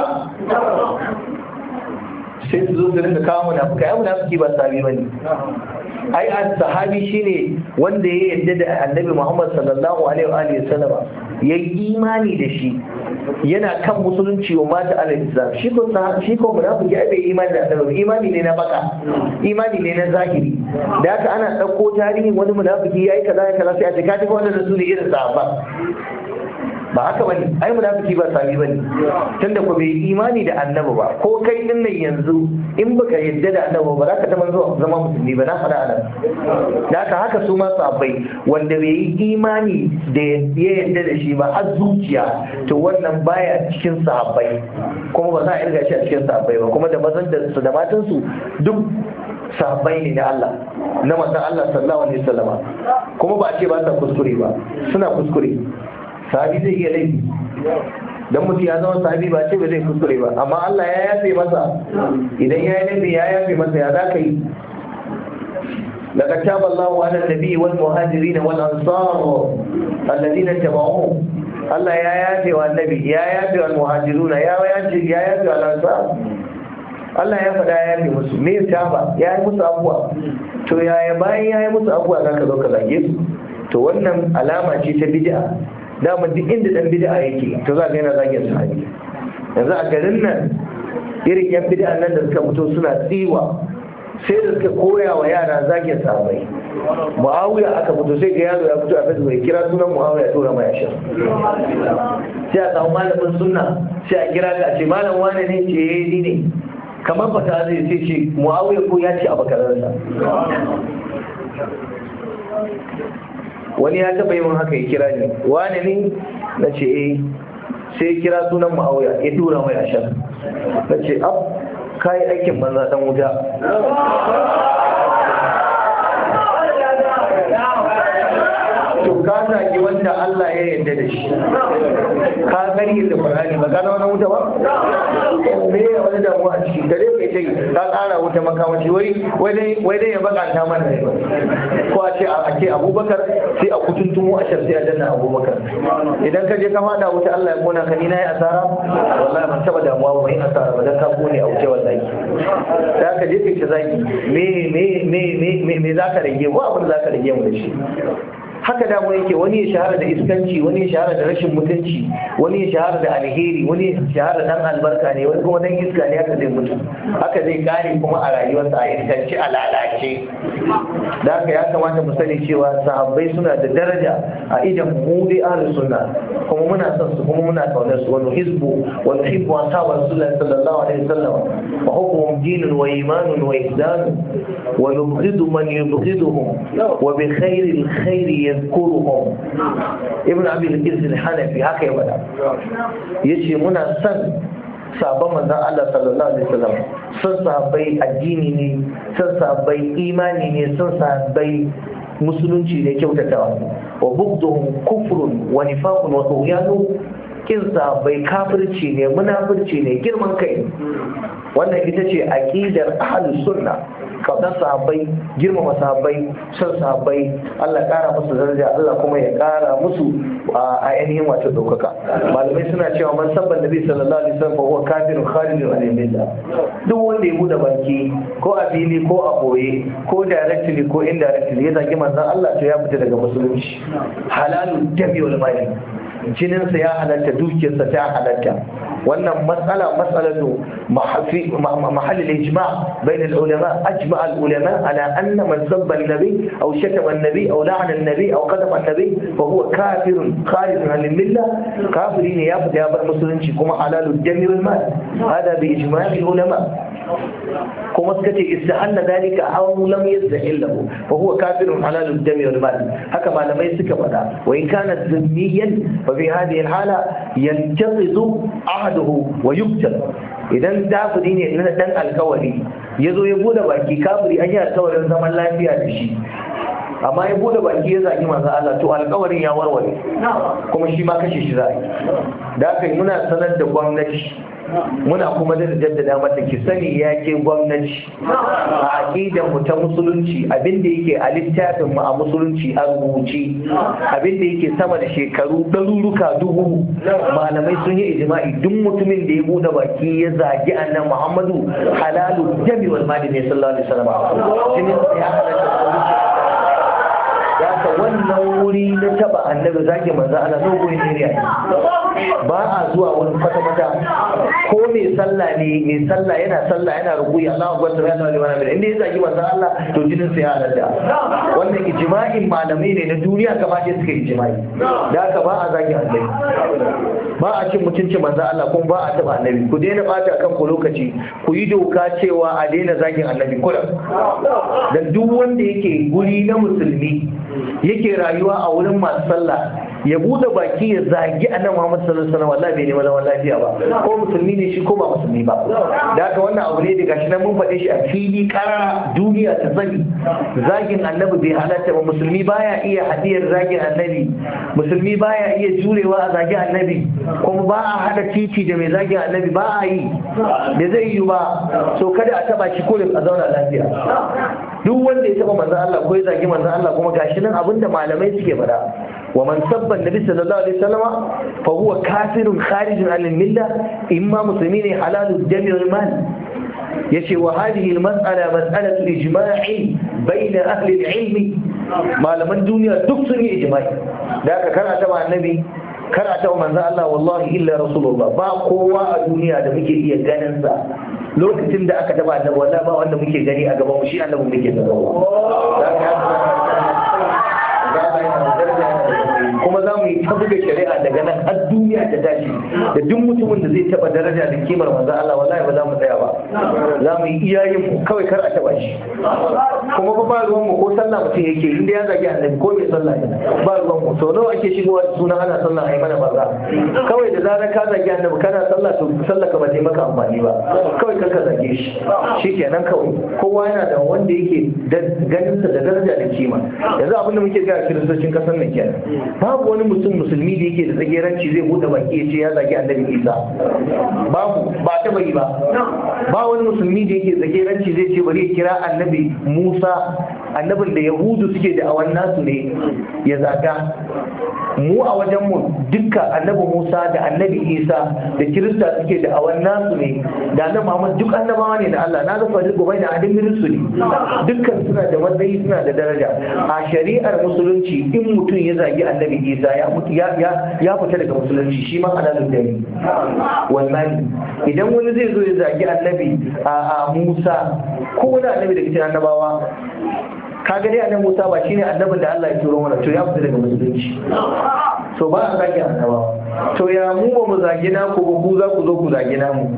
Sai su zo su rinka kawo munafika, ai munafiki ba sahabi bane. Ai sahabi shine wanda ya yarda da Annabi Muhammad sallallahu alaihi wa alihi wasallam, yayi imani da shi, yana kan musulunci wa mata alal islam. Shi ko shi ko munafiki ai bai imani da Annabi, imani ne na baka, imani ne na zahiri. Da haka ana dauko tarihin wani munafiki yayi kaza kaza sai a ce ka tafi wannan rasuli irin sahaba. Ba haka bane, ai munafiki ba sabi bane, tunda ko bai imani da Annabi ba. Ko kai din nan yanzu in baka yadda da Annabi ba za ka taba zuwa zama musulmi ba, na faɗa anan. Da haka haka su ma sahabbai wanda bai yi imani da ya yadda da shi ba har zuciya, to wannan baya cikin sahabbai, kuma ba za a irga shi a cikin sahabbai ba. Kuma da mazan da su da matan su duk sahabbai ne na Allah, na manzon Allah sallallahu alaihi wasallama. Kuma ba a ce ba sa kuskure ba, suna kuskure. Sahabi zai iya laifi, dan mutum ya zama sahabi ba ce ba zai kuskure ba, amma Allah ya yafe masa. Idan ya yi laifi ya yafe masa, ya za ka yi? laqad taba Allahu 'ala an-nabiyyi wal muhajirin wal ansar alladhina tabauhu. Allah ya yafe wa annabi, ya yafe wa muhajiruna, ya yafe ya yafe wa ansar. Allah ya faɗa ya yafe musu, me taba ya yi musu abuwa. To yaya bayan ya yi musu abuwa zaka zo ka zage su? To wannan alama ce ta bid'a. Dama duk inda dan bid'a yake to za ka yana zagin sahabi. Yanzu a garin nan irin yan bid'a nan da suka mutu suna tsiwa, sai da suka koya wa yara zagin sahabai. Muawiya aka fito sai ga yaro ya fito a Facebook ya kira sunan Muawiya tura mai ashir. Sai a samu malamin sunna sai a kira ka ce malam wane ne ce yayi ne. Kamar fata zai sai ce Muawiya ko ya ce a bakararsa. Wani ya taɓa yi mun haka ya kira ni, wane ne na ce eh, sai kira sunan Muawiya ya tura mai ashar. Na ce ab kayi aikin banza dan wuta. To ka zagi wanda Allah ya yarda da shi, ka gani da Qur'ani ba gano wani wuta ba? Me ya wani damuwa a ciki? Gare kai tai ka ƙara wuta makamashi, wai wai dai wai dai ya bakanta mana ne. Ko a ce a ce Abubakar sai a kutuntumo a shar sai a danna Abubakar. Idan ka je ka fada wuta Allah ya kona ka, ni na yi asara? Wallahi ban taba damuwa ba, mai asara ba dan ka kone a wuce wallahi. Da ka je kai ta zaki me me me me me zaka rage mu, abin da zaka rage mu da shi. Haka da yake, wani ya shahara da iskanci, wani ya shahara da rashin mutunci, wani ya shahara da alheri, wani ya shahara dan albarka ne, wani kuma dan iska ne. Haka zai mutu, haka zai kare kuma a rayuwarsa a iskanci, a lalace. Da haka ya kamata mu sani cewa sahabbai suna da daraja a idan mu dai ahlus sunna, kuma muna son su kuma muna kaunar su. Wani hizbu wani hibbu ashabu rasulullahi sallallahu alaihi wasallam wa hukmuhum dinun wa imanun wa ihsan wa nubghidu man yubghiduhum wa bi khairil khairi yadhkuruhum. Ibn Abi al-Izz al-Hanafi haka ya faɗa, yace muna son sabon manzon Allah sallallahu alaihi wasallam. Son sahabbai addini ne, son sahabbai imani ne, son sahabbai musulunci ne, kyautatawa. Wa bughdhum kufrun wa nifaqun wa tughyanun. Kin sahabbai kafirci ne, munafirci ne, girman kai. Wannan ita ce aqidar ahlus sunna. Kaunar sahabbai, girmama sahabbai, son sahabbai, Allah kara musu daraja, Allah kuma ya kara musu a ainihin wato daukaka. Malamai suna cewa man sabban nabi sallallahu alaihi wasallam huwa kafirun kharijun an millah. Duk wanda ya bude baki ko a fili ko a boye ko directly ko indirectly ya zagi manzon Allah to ya fita daga musulunci. Halalul dami wal mali. jininsa ya halatta dukiyarsa ta halatta. wannan matsala matsalatu محل الإجماع بين العلماء. أجمع العلماء على أن من سب النبي أو شتم النبي أو لعن النبي أو قذف النبي فهو كافر خارج عن الملة. كافرين يابد يابد مسلمين كما حلال الدم والمال. هذا بإجماع العلماء. كما سكت استحل ذلك أو لم يستحله فهو كافر حلال الدم والمال. هكذا لم يسك بدا. وإن كان ذميا ففي هذه الحالة ينتقض عهده ويقتل. idan dafudi ne na dan alkawari ya zo ya bude baki kafiri an yi alkawarin zaman lafiya da shi amma ya bude baki ya zagi manzo Allah to alkawarin ya warware kuma shi ma kashe shi za a yi. da haka muna sanar da gwamnati muna kuma da jaddada mata ki sani yake gwamnati a aqidar mu ta musulunci abinda yake a littafin mu a musulunci a rubuce abinda yake sama da shekaru ɗaruruka dubu malamai sun yi ijma'i duk mutumin da ya bude baki ya zagi annabi Muhammadu halalu jami wal mali ne sallallahu alaihi wasallam jinin ya halatta da wannan wuri na taba annabi zaki manzo Allah no guri ne ba a zuwa wani kwata-kwata ko mai sallah ne mai sallah yana sallah yana rubuyi Allahu akbar ya tabbata mana inda ya zagi manzo Allah to jinin sa ya halatta. wannan ijma'in malamai ne na duniya gaba ɗaya suka ijma'i da haka ba a zagi annabi ba a cin mutunci manzo Allah kuma ba a taba annabi. ku daina bata kan ku lokaci ku yi doka cewa a daina zagin annabi kullum dan duk wanda yake guri na musulmi yake rayuwa a wurin masu sallah ya bude baki ya zagi annabi Muhammad sallallahu alaihi wasallam wallahi bai neman zaman lafiya ba ko musulmi ne shi ko ba musulmi ba. da haka wannan abu ne da gashi nan mun faɗe shi a fili karara duniya ta sani zagin annabi bai halatta ba. musulmi baya iya hadiyar zagin annabi, musulmi baya iya jurewa a zagin annabi, kuma ba a hada titi da mai zagin annabi ba a yi da zai yi ba. so kada a taba shi kullum a zauna lafiya. duk wanda ya taba manzon Allah ko ya zagi manzon Allah kuma gashi nan abinda malamai suke faɗa ومن سب النبي صلى الله عليه وسلم فهو كافر خارج عن الملة إما مسلمين حلال الدم والمال. يشي وهذه المسألة مسألة إجماع بين أهل العلم ما لم الدنيا تقصني إجماع. ذاك كان أتبع النبي كان أتبع من ذا الله والله إلا رسول الله با قوة الدنيا da muke iya ganin sa lokacin da aka taba annabi wallahi ba wanda muke gani a gaban mu shi annabi muke gani kuma za mu yi ta buga shari'a daga nan har duniya ta tashi da duk mutumin da zai taba daraja da kimar manzo Allah wallahi ba za mu tsaya ba. za mu yi iyayen mu kawai kar a taba shi kuma ba ba ruwan mu ko sallah mutum yake inda ya zagi annabi ko bai sallah ne ba ruwan mu. so nawa ake shigowa sunan ana sallah ai mana banza kawai da zarar ka zagi annabi kana sallah to sallah ka ba ta maka amfani ba kawai kar ka zage shi shikenan kawai kowa yana da wanda yake ganin sa da daraja da kima. yanzu abin da muke ga kiristocin kasar nan kenan babu wani mutum musulmi da yake da tsageranci zai bude baki ya ce ya zagi annabi Isa babu ba ta bai ba. ba wani musulmi da yake tsageranci zai ce bari ya kira annabi Musa annabin da yahudu suke da awan nasu ne ya zaga. mu a wajen mu dukka annabi Musa da annabi Isa da kirista suke da awan nasu ne da annabi Muhammad duk annabawa ne da Allah na ga fadi gobe da adin su ne dukkan suna da matsayi suna da daraja a shari'ar musulunci. in mutum ya zagi annabi Isa ya mutu ya ya fita daga musulunci shi ma halalun dani wallahi. idan wani zai zo ya zagi annabi a Musa ko wani annabi daga cikin annabawa kaga dai annabi Musa ba shine annabin da Allah ya turo mana to ya fita daga musulunci. so ba a zagi annabawa. to ya mu ba mu zagi na ku ba ku za ku zo ku zagi na mu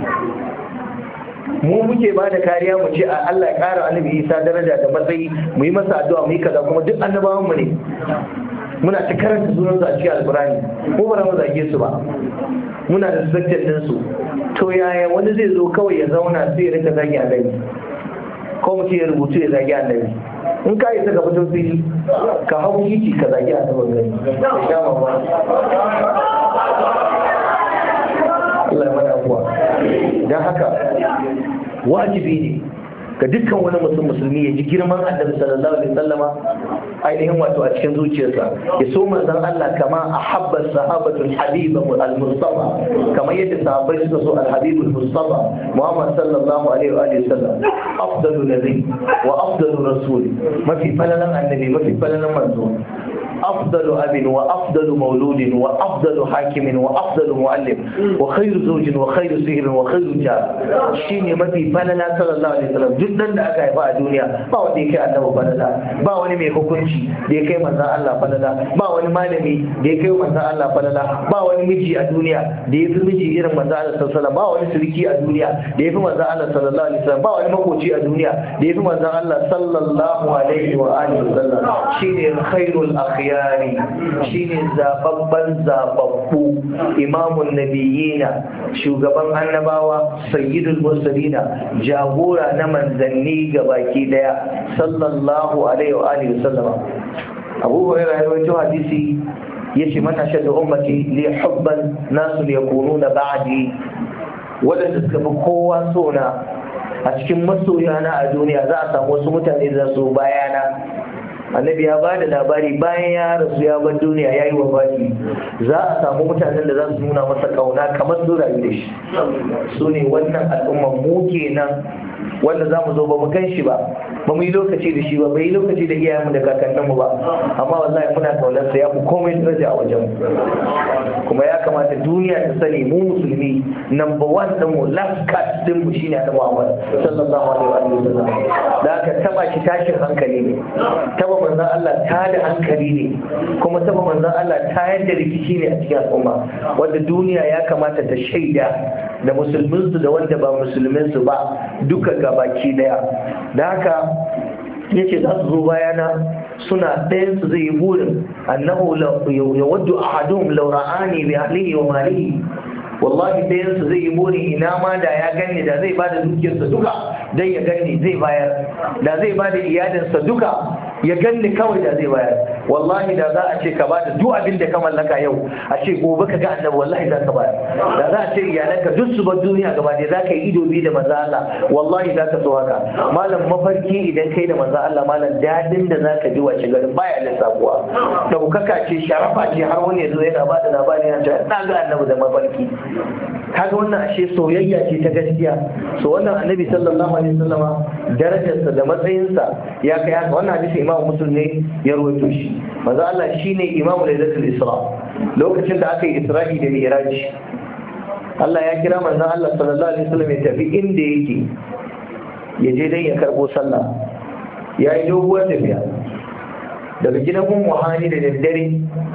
mu muke ba da kariya mu ce a Allah ya kara annabi Isa daraja da matsayi mu yi masa addu'a mu yi kaza kuma duk annabawan mu ne muna ta karanta sunan su a cikin alkurani ko ba mu zage su ba muna da respected din su. to yaya wani zai zo kawai ya zauna sai ya rika zagi annabi ko mutum ya rubutu ya zagi annabi? in ka yi saka fito fili ka hau titi ka zagi annabi ya mama Allah ya mana afuwa. don haka wajibi ne ga dukkan wani mutum musulmi ya ji girman annabi sallallahu alaihi wasallama ainihin wato a cikin zuciyarsa ya so manzon Allah kama ahabba sahabatul habib al-mustafa kamar yadda sahabbai suka so al-habib al-mustafa Muhammad sallallahu alaihi wa alihi wasallam afdalu nabi wa afdalu rasul mafi falalan annabi mafi falalan manzo afdalu abin wa afdalu mauludin wa afdalu hakimin wa afdalu muallim wa khairu zawjin wa khairu sihrin wa khairu jar shine mafi falala sallallahu alaihi wasallam duk dan da aka haifa a duniya ba wanda yake annabi falala ba wani mai hukunci da ya kai manzon Allah falala ba wani malami da ya kai manzon Allah falala ba wani miji a duniya da ya fi miji irin manzon Allah sallallahu alaihi wasallam ba wani suriki a duniya da ya fi manzon Allah sallallahu alaihi wasallam ba wani makoci a duniya da ya fi manzon Allah sallallahu alaihi wa alihi wasallam shine khairul akhyari shine zababban zababbu imamun nabiyina shugaban annabawa sayyidul mursalina jagora na manzanni gabaki daya sallallahu alaihi wa alihi wasallam Abu Hurairah ya rawaito hadisi yace man ashaddu ummati li hubban nasu yakununa ba'di wadanda suka fi kowa sona a cikin masoyana a duniya za a samu wasu mutane da su bayana annabi ya ba da labari bayan ya rasu ya bar duniya ya yi wa baki za a samu mutanen da za su nuna masa kauna kamar su rayu da shi su ne wannan al'umma mu kenan wanda za mu zo ba mu kan shi ba ba mu yi lokaci da shi ba bai yi lokaci da iyayenmu da kakanninmu ba amma wallahi muna kaunarsa ya fi komai daraja a wajen kuma ya kamata duniya ta sani mu musulmi number one din mu last card din mu shine Annabi Muhammad sallallahu alaihi wa sallam da aka taba shi tashin hankali ne taba manzon Allah ta da hankali ne kuma taba manzon Allah ta yadda rikici ne a cikin al'umma wanda duniya ya kamata ta shaida da musulminsu da wanda ba musulminsu ba duka gabaki daya da haka yace za su zo bayana suna ɗayan su zai yi burin annahu ya waddu ahaduhum law ra'ani bi ahlihi wa malihi wallahi ɗayan su zai yi burin ina ma da ya ganni da zai bada dukiyarsa duka dan ya ganni zai bayar da zai bada iyalinsa duka ya ganni kawai da zai bayar wallahi da za a ce ka bada duk abin da ka mallaka yau a ce gobe ka ga annabi wallahi za ka bayar da za a ce iyalanka duk su bar duniya gaba ɗaya za ka yi ido biyu da manzo Allah wallahi za ka so haka malam mafarki idan kai da manzo Allah malam dadin da za ka ji wace garin baya lissafuwa daukaka ce sharafa ce har wani yazo yana ba da labari yana cewa na ga annabi da mafarki kaga wannan ashe soyayya ce ta gaskiya so wannan annabi sallallahu alaihi wasallama darajarsa da matsayinsa ya kai haka wannan hadisi imamu muslim ne ya rawaito shi manzo Allah shine imamu lailatul isra lokacin da aka yi isra'i da mi'raj Allah ya kira manzo Allah sallallahu alaihi wasallam ya tafi inda yake ya je dan ya karbo sallah ya yi doguwar tafiya daga gidan ummu hani da daddare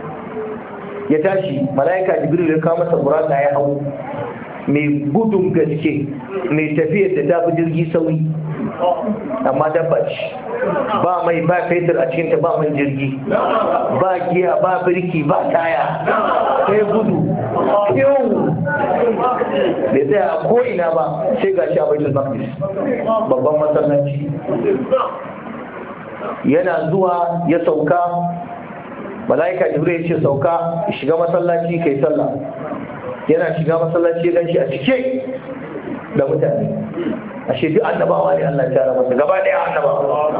ya tashi malaika jibril ya kawo masa buraka ya hau mai gudun gaske mai tafiyar da tafi jirgi sauri amma dabba ce ba mai ba fetur a cikinta ba mai jirgi ba giya ba birki ba taya sai gudu kyau bai tsaya a ko'ina ba sai ga shi a baitul maqdis babban masallaci yana zuwa ya sauka malaika jibril ya ce sauka shiga masallaci kai sallah yana shiga masallaci ya ganshi a cike da mutane ashe duk annabawa ne Allah ya tara masa gaba daya annabawa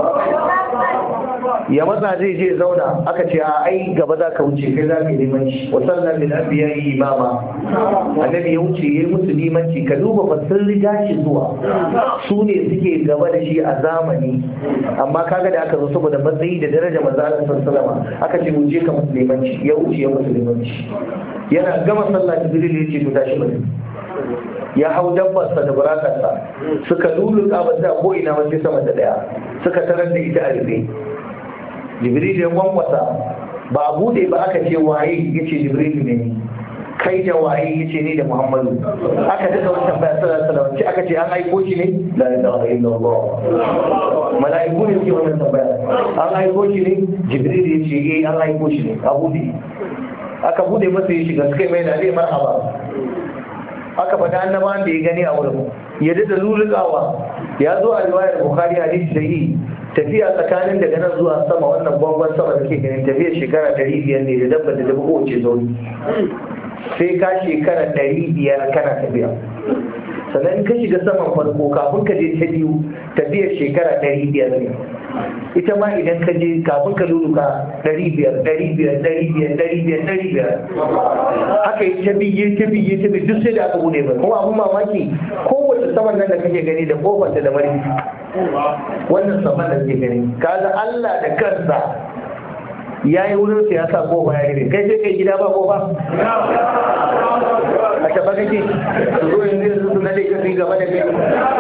ya matsa zai je zauna aka ce a ai gaba za ka wuce kai za ka yi limanci wa sallan lil anbiya imama annabi ya wuce yayi musu limanci ka duba fa sun riga shi zuwa su ne suke gaba da shi a zamani amma kaga da aka zo saboda matsayi da daraja manzo Allah sallallahu alaihi wasallam aka ce mu je ka musu limanci ya wuce ya musu limanci yana gama sallah jibril ya ce to tashi mutum ya hau dabbarsa da burakarsa suka luluka ba ta ko ina wace sama da daya suka tarar da ita a rufe jibril ya gwangwasa ba a bude ba aka ce waye yace jibril ne kai da waye yace ni da muhammadu aka daga wata tambaya sallallahu alaihi wasallam aka ce an aiko shi ne la ilaha illallah malaiku ne ke wannan tambaya an aiko shi ne jibril yace eh an aiko shi ne a bude aka bude masa ya shiga kai mai da marhaba aka faɗa annabawan da ya gani a wurin ya da lulukawa ya zo a riwayar bukhari hadisi da yi tafiya tsakanin daga nan zuwa sama wannan gwangwan sama da ke ganin tafiyar shekara ɗari biyar ne da dabba da dabba kowace zaune sai ka shekara ɗari biyar kana tafiya sannan ka shiga saman farko kafin ka je ta biyu tafiyar shekara ɗari biyar ne ita ma idan ka je kafin ka luluka ɗari biyar ɗari biyar ɗari biyar ɗari biyar ɗari biyar haka yi ta biye ta biye ta biye duk sai da aka bude ba kuma abun mamaki kowace saman nan da kake gani da kofarta da mari wannan saman da kake gani kaga Allah da kansa ya yi wurin sa ya sa kofa ya rufe, kai sai kai gida ba kofa a taba kake su zo yanzu su na dai kasi gaba da kai.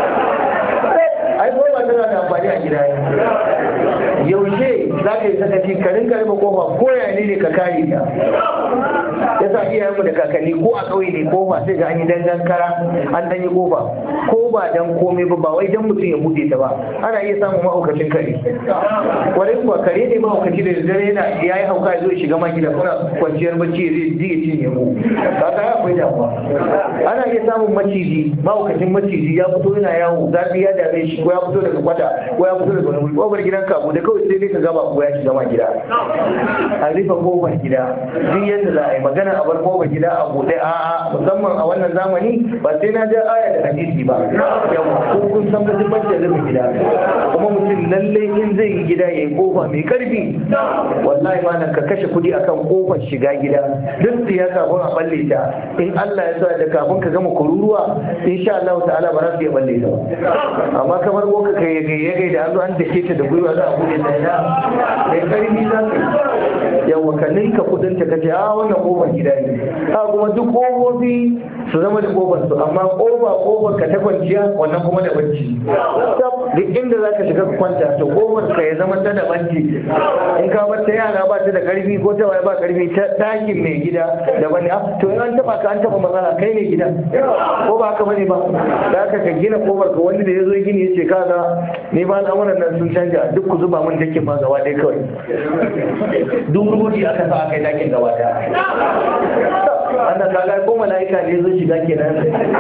Ai kofa tana da amfani a gida. Yaushe za ka yi sakaci ka rinka rufe kofa ko ya ne ka kare ta. Ya sa iyayenmu da kakanni ko a ƙauye ne kofa sai ga an yi dangan kara an dan yi kofa ko ba dan komai ba ba wai dan mutum ya bude ta ba, ana iya samun mahaukacin kare. Wani kuwa kare ne mahaukaci da dare yana ya yi hauka ya zo shiga ma gida kuna kwanciyar bacci zai ji ya cinye mu, kaga ya akwai damuwa. Ana iya samun maciji mahaukacin maciji ya fito yana yawo zafi ya dame shi ko ya fito daga kwata ko ya fito daga wani wuri kofar gidan kabu da kawai sai dai ka gaba ko ya shiga ma gida. A rufe kofar gida duk yadda za a yi magana a bar kofar gida a buɗe a'a, musamman a wannan zamani ba sai na ja aya da hadisi ba. Yawa ko kun san muhimmanci da rufe gida, kuma mutum lalle in zai yi gida ya yi kofa mai karfi. Wallahi ma nan ka kashe kuɗi akan kofar shiga gida duk da ya kafin a balle ta, in Allah ya sa da kafin ka gama kururuwa insha Allah ta'ala ba za su iya balle ta ba. Amma kamar boka kai ya gai ya gai da an zo an dake ta da gwiwa za a buɗe ta ina mai karfi za ka yawa ka ninka kudin ta kace a wannan kofar gida ne. A kuma duk kofofi su zama da kofar su, amma kofa kofar ka ta kwanciya wannan kuma da bacci. Duk inda za ka shiga kwanta to kofar ka ya zama ta da bacci. In ka bar ta yara ba ta da karfi ko ta waye ba karfi ta dakin mai gida da bane, to in an taba ka an taba matsala kai ne gida ko ba haka bane ba. Da haka ka gina kofar ka, wani da ya zo gini ya ce kaga ni ba al'amuran nan sun canja duk ku zuba min dakin ma gaba ɗaya kawai. Duk rubuci aka sa aka yi dakin gaba ɗaya. Wannan kaga ko mala'ika ne zai shiga kenan.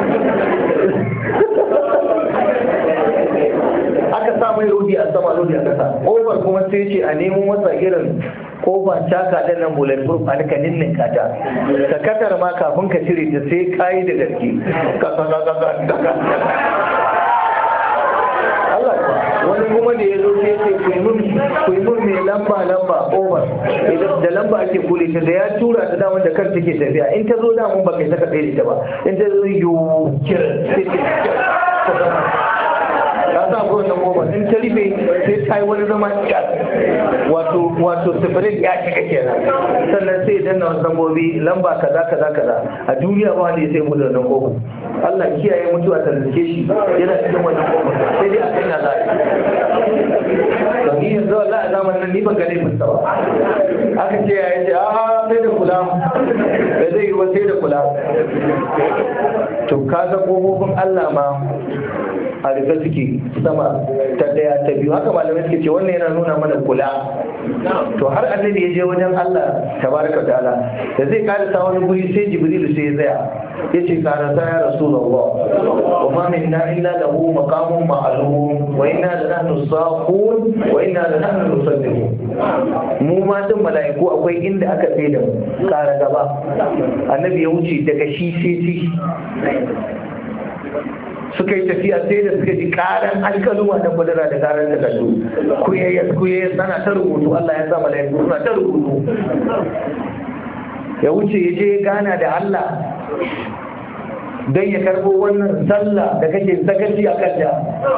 Aka sa mai rodi a sama, rodi a kasa. Kofar kuma sai ce a nemo masa irin kofa caka ɗin nan bulletproof a nika ninnin kata. Ka katar ma kafin ka cire ta sai kayi da gaske. Wani kuma da ya zo sai ce ku yi mun mai lamba lamba over da lamba ake kule ta, da ya tura ta damar da kan take tafiya, in ta zo damun ba kai saka tsaye ta ba, in ta zo yiwu kiran sai ta sa ko wannan goma in ta rufe sai ta yi wani zama wato wato sifirin ya shiga kenan, sannan sai danna wasu lambobi lamba kaza kaza kaza. A duniya ba wanda ya sai mu da wannan goma. Allah kiyaye mutuwa ta rike shi yana cikin wannan goma, sai dai a kai na zai. To ni yanzu Allah a zamanin nan ni ban gane fuska ba. Aka ce ya ce a sai da kula, da zai yi wa sai da kula. To kaga kofofin Allah ma a rufe suke sama ta daya ta biyu, haka malamai suke ce wannan yana nuna mana kula. To har annabi ya je wajen Allah tabaraka ta'ala da zai karasa wani guri sai Jibril sai ya tsaya yace karasa ya Rasulullah wa ma minna illa lahu maqamun ma'lum wa inna la nahnu saqun wa inna la nahnu nusaddiqun. Mu ma din mala'iku akwai inda aka tsaye da mu kara gaba. Annabi ya wuce daga shi sai ci suka yi tafiya sai da suka ji karan alkaluma da kudura da karan takardu, kuyayyar kuyayyar sana ta rubutu. Allah ya sa malaiku suna ta rubutu. Ya wuce ya je gana da Allah don ya karbo wannan sallah da kake sakaci a kanta.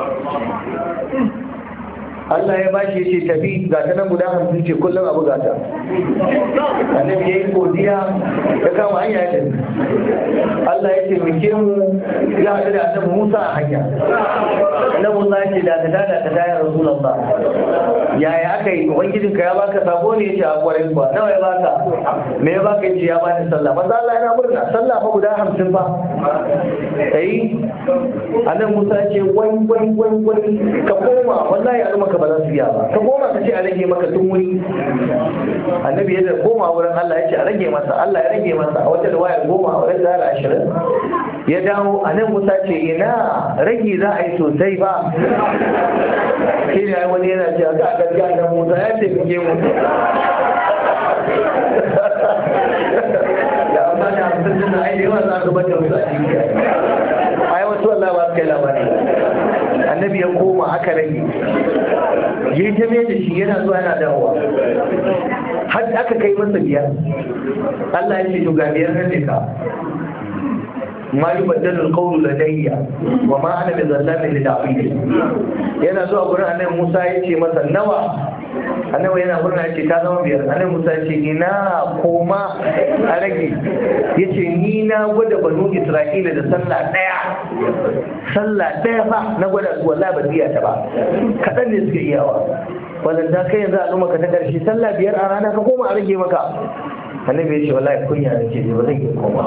Allah ya bashi ya ce tafi ga ta nan guda hamsin ce kullum abu ga ta. Annabi ya yi godiya ya kama hanya ya tafi. Allah ya ce muke mu ya haɗu da annabi Musa a hanya. Annabi Musa ya ce da ta da ta da ya Rasulullah. Yaya aka yi ubangijin ka ya baka sako ne ya ce a kwarai ba. Nawa ya baka? Me ya baka ya ce ya bani sallah. Maza Allah yana murna sallah fa guda hamsin ba. Eh Annabi Musa ya ce wai wai wai wai ka koma wallahi a maka ba za su biya ba, ka koma ka ce a rage maka tun wuri. Annabi ya koma wurin Allah ya ce a rage masa, Allah ya rage masa a wata riwaya goma a wurin zara ashirin. Ya dawo a nan Musa ce ina rage za a yi sosai ba. Shi ne wani yana ce a ga gaskiya nan Musa ya ce muke mu da amma da hamsin din ai da yawa za a rubuta musu a ciki. Ai wasu wallahi ba su kai labari. Annabi ya koma aka rage, yi ta mai da shi yana zuwa yana dawowa har aka kai masa biyar. Allah ya ce to ga biyar nan ne ka ma yi baddalin kaulu ladayya wa ma ana da zallamin da abidi. Yana zuwa gurin annabi Musa ya ce masa nawa annabi yana murna yace ta zama biyar. Annabi Musa yace ina koma a rage, yace ni na gwada banu Isra'ila da sallah daya sallah daya fa na gwada su wallahi ba iya ta ba, kadan ne suka iyawa. wannan da kai yanzu al'umma ka ta karshe sallah biyar a rana ka koma a rage maka. Annabi yace wallahi kunya nake ji ba zan iya koma.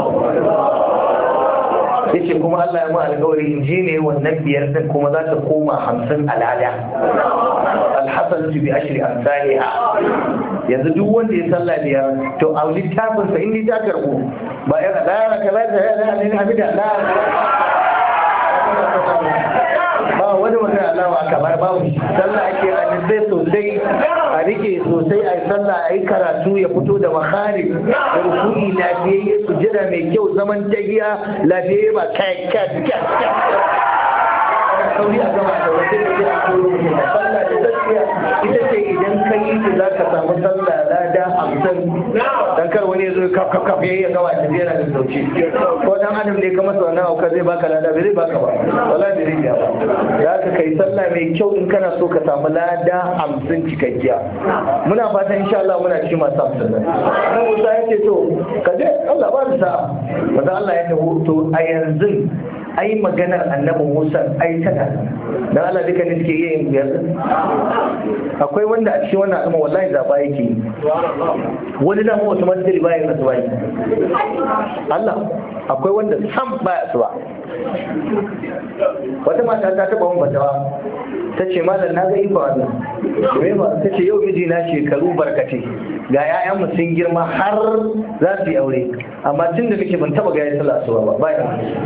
yace kuma Allah ya mu alƙawari in ji ne wannan biyar din kuma za ta koma hamsin alada, alhasanatu bi ashri amsalha. yanzu duk wanda ya salla biyar to a littafin sa in ta karbu ba ya da ya kaza da ya ne hamida Allah ba wani magana Allah wa kamar babu sallah ake annabi sosai a rike sosai a yi sallah a yi karatu ya fito da makharij da rukuni lafiyayye sujada mai kyau zaman tahiya lafiyayye ba kai kai kai sauri a gama da wata da ya koyo sallah da gaskiya ita ce idan ka yi ta za ka samu sallah lada hamsin. Dan kar wani ya zo kaf kaf kaf ya gama ta yana da sauci ko dan adam ne ka masa wannan auka zai baka lada bai zai baka ba wallahi bai zai ba. Za ka kai sallah mai kyau in kana so ka samu lada hamsin cikakkiya. Muna fatan insha Allah muna ci masu hamsin nan. Nan Musa ya ce to ka je Allah ba da sa'a. Wanda Allah ya taho to a yanzu ai maganar annabi Musa ai tana dan Allah duka ne suke yin biyar. Akwai wanda a cikin wannan al'umma wallahi zaba yake wani da mu automatically baya yin zuwa Allah akwai wanda sam baya zuwa. Wata mata ta taba mun batawa ta ce malam na ga ifa wannan me ba ta ce yau miji na shekaru barkate ga ƴaƴan mu sun girma har za su yi aure amma tun da nake ban taba ga yayin sallah asuba ba baya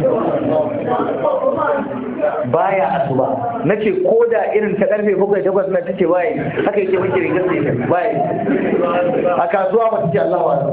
baya asuba nace koda irin ta karfe bakwai takwas na tace baya haka yake muke rigar sai baya a kasuwa ba tace Allah wa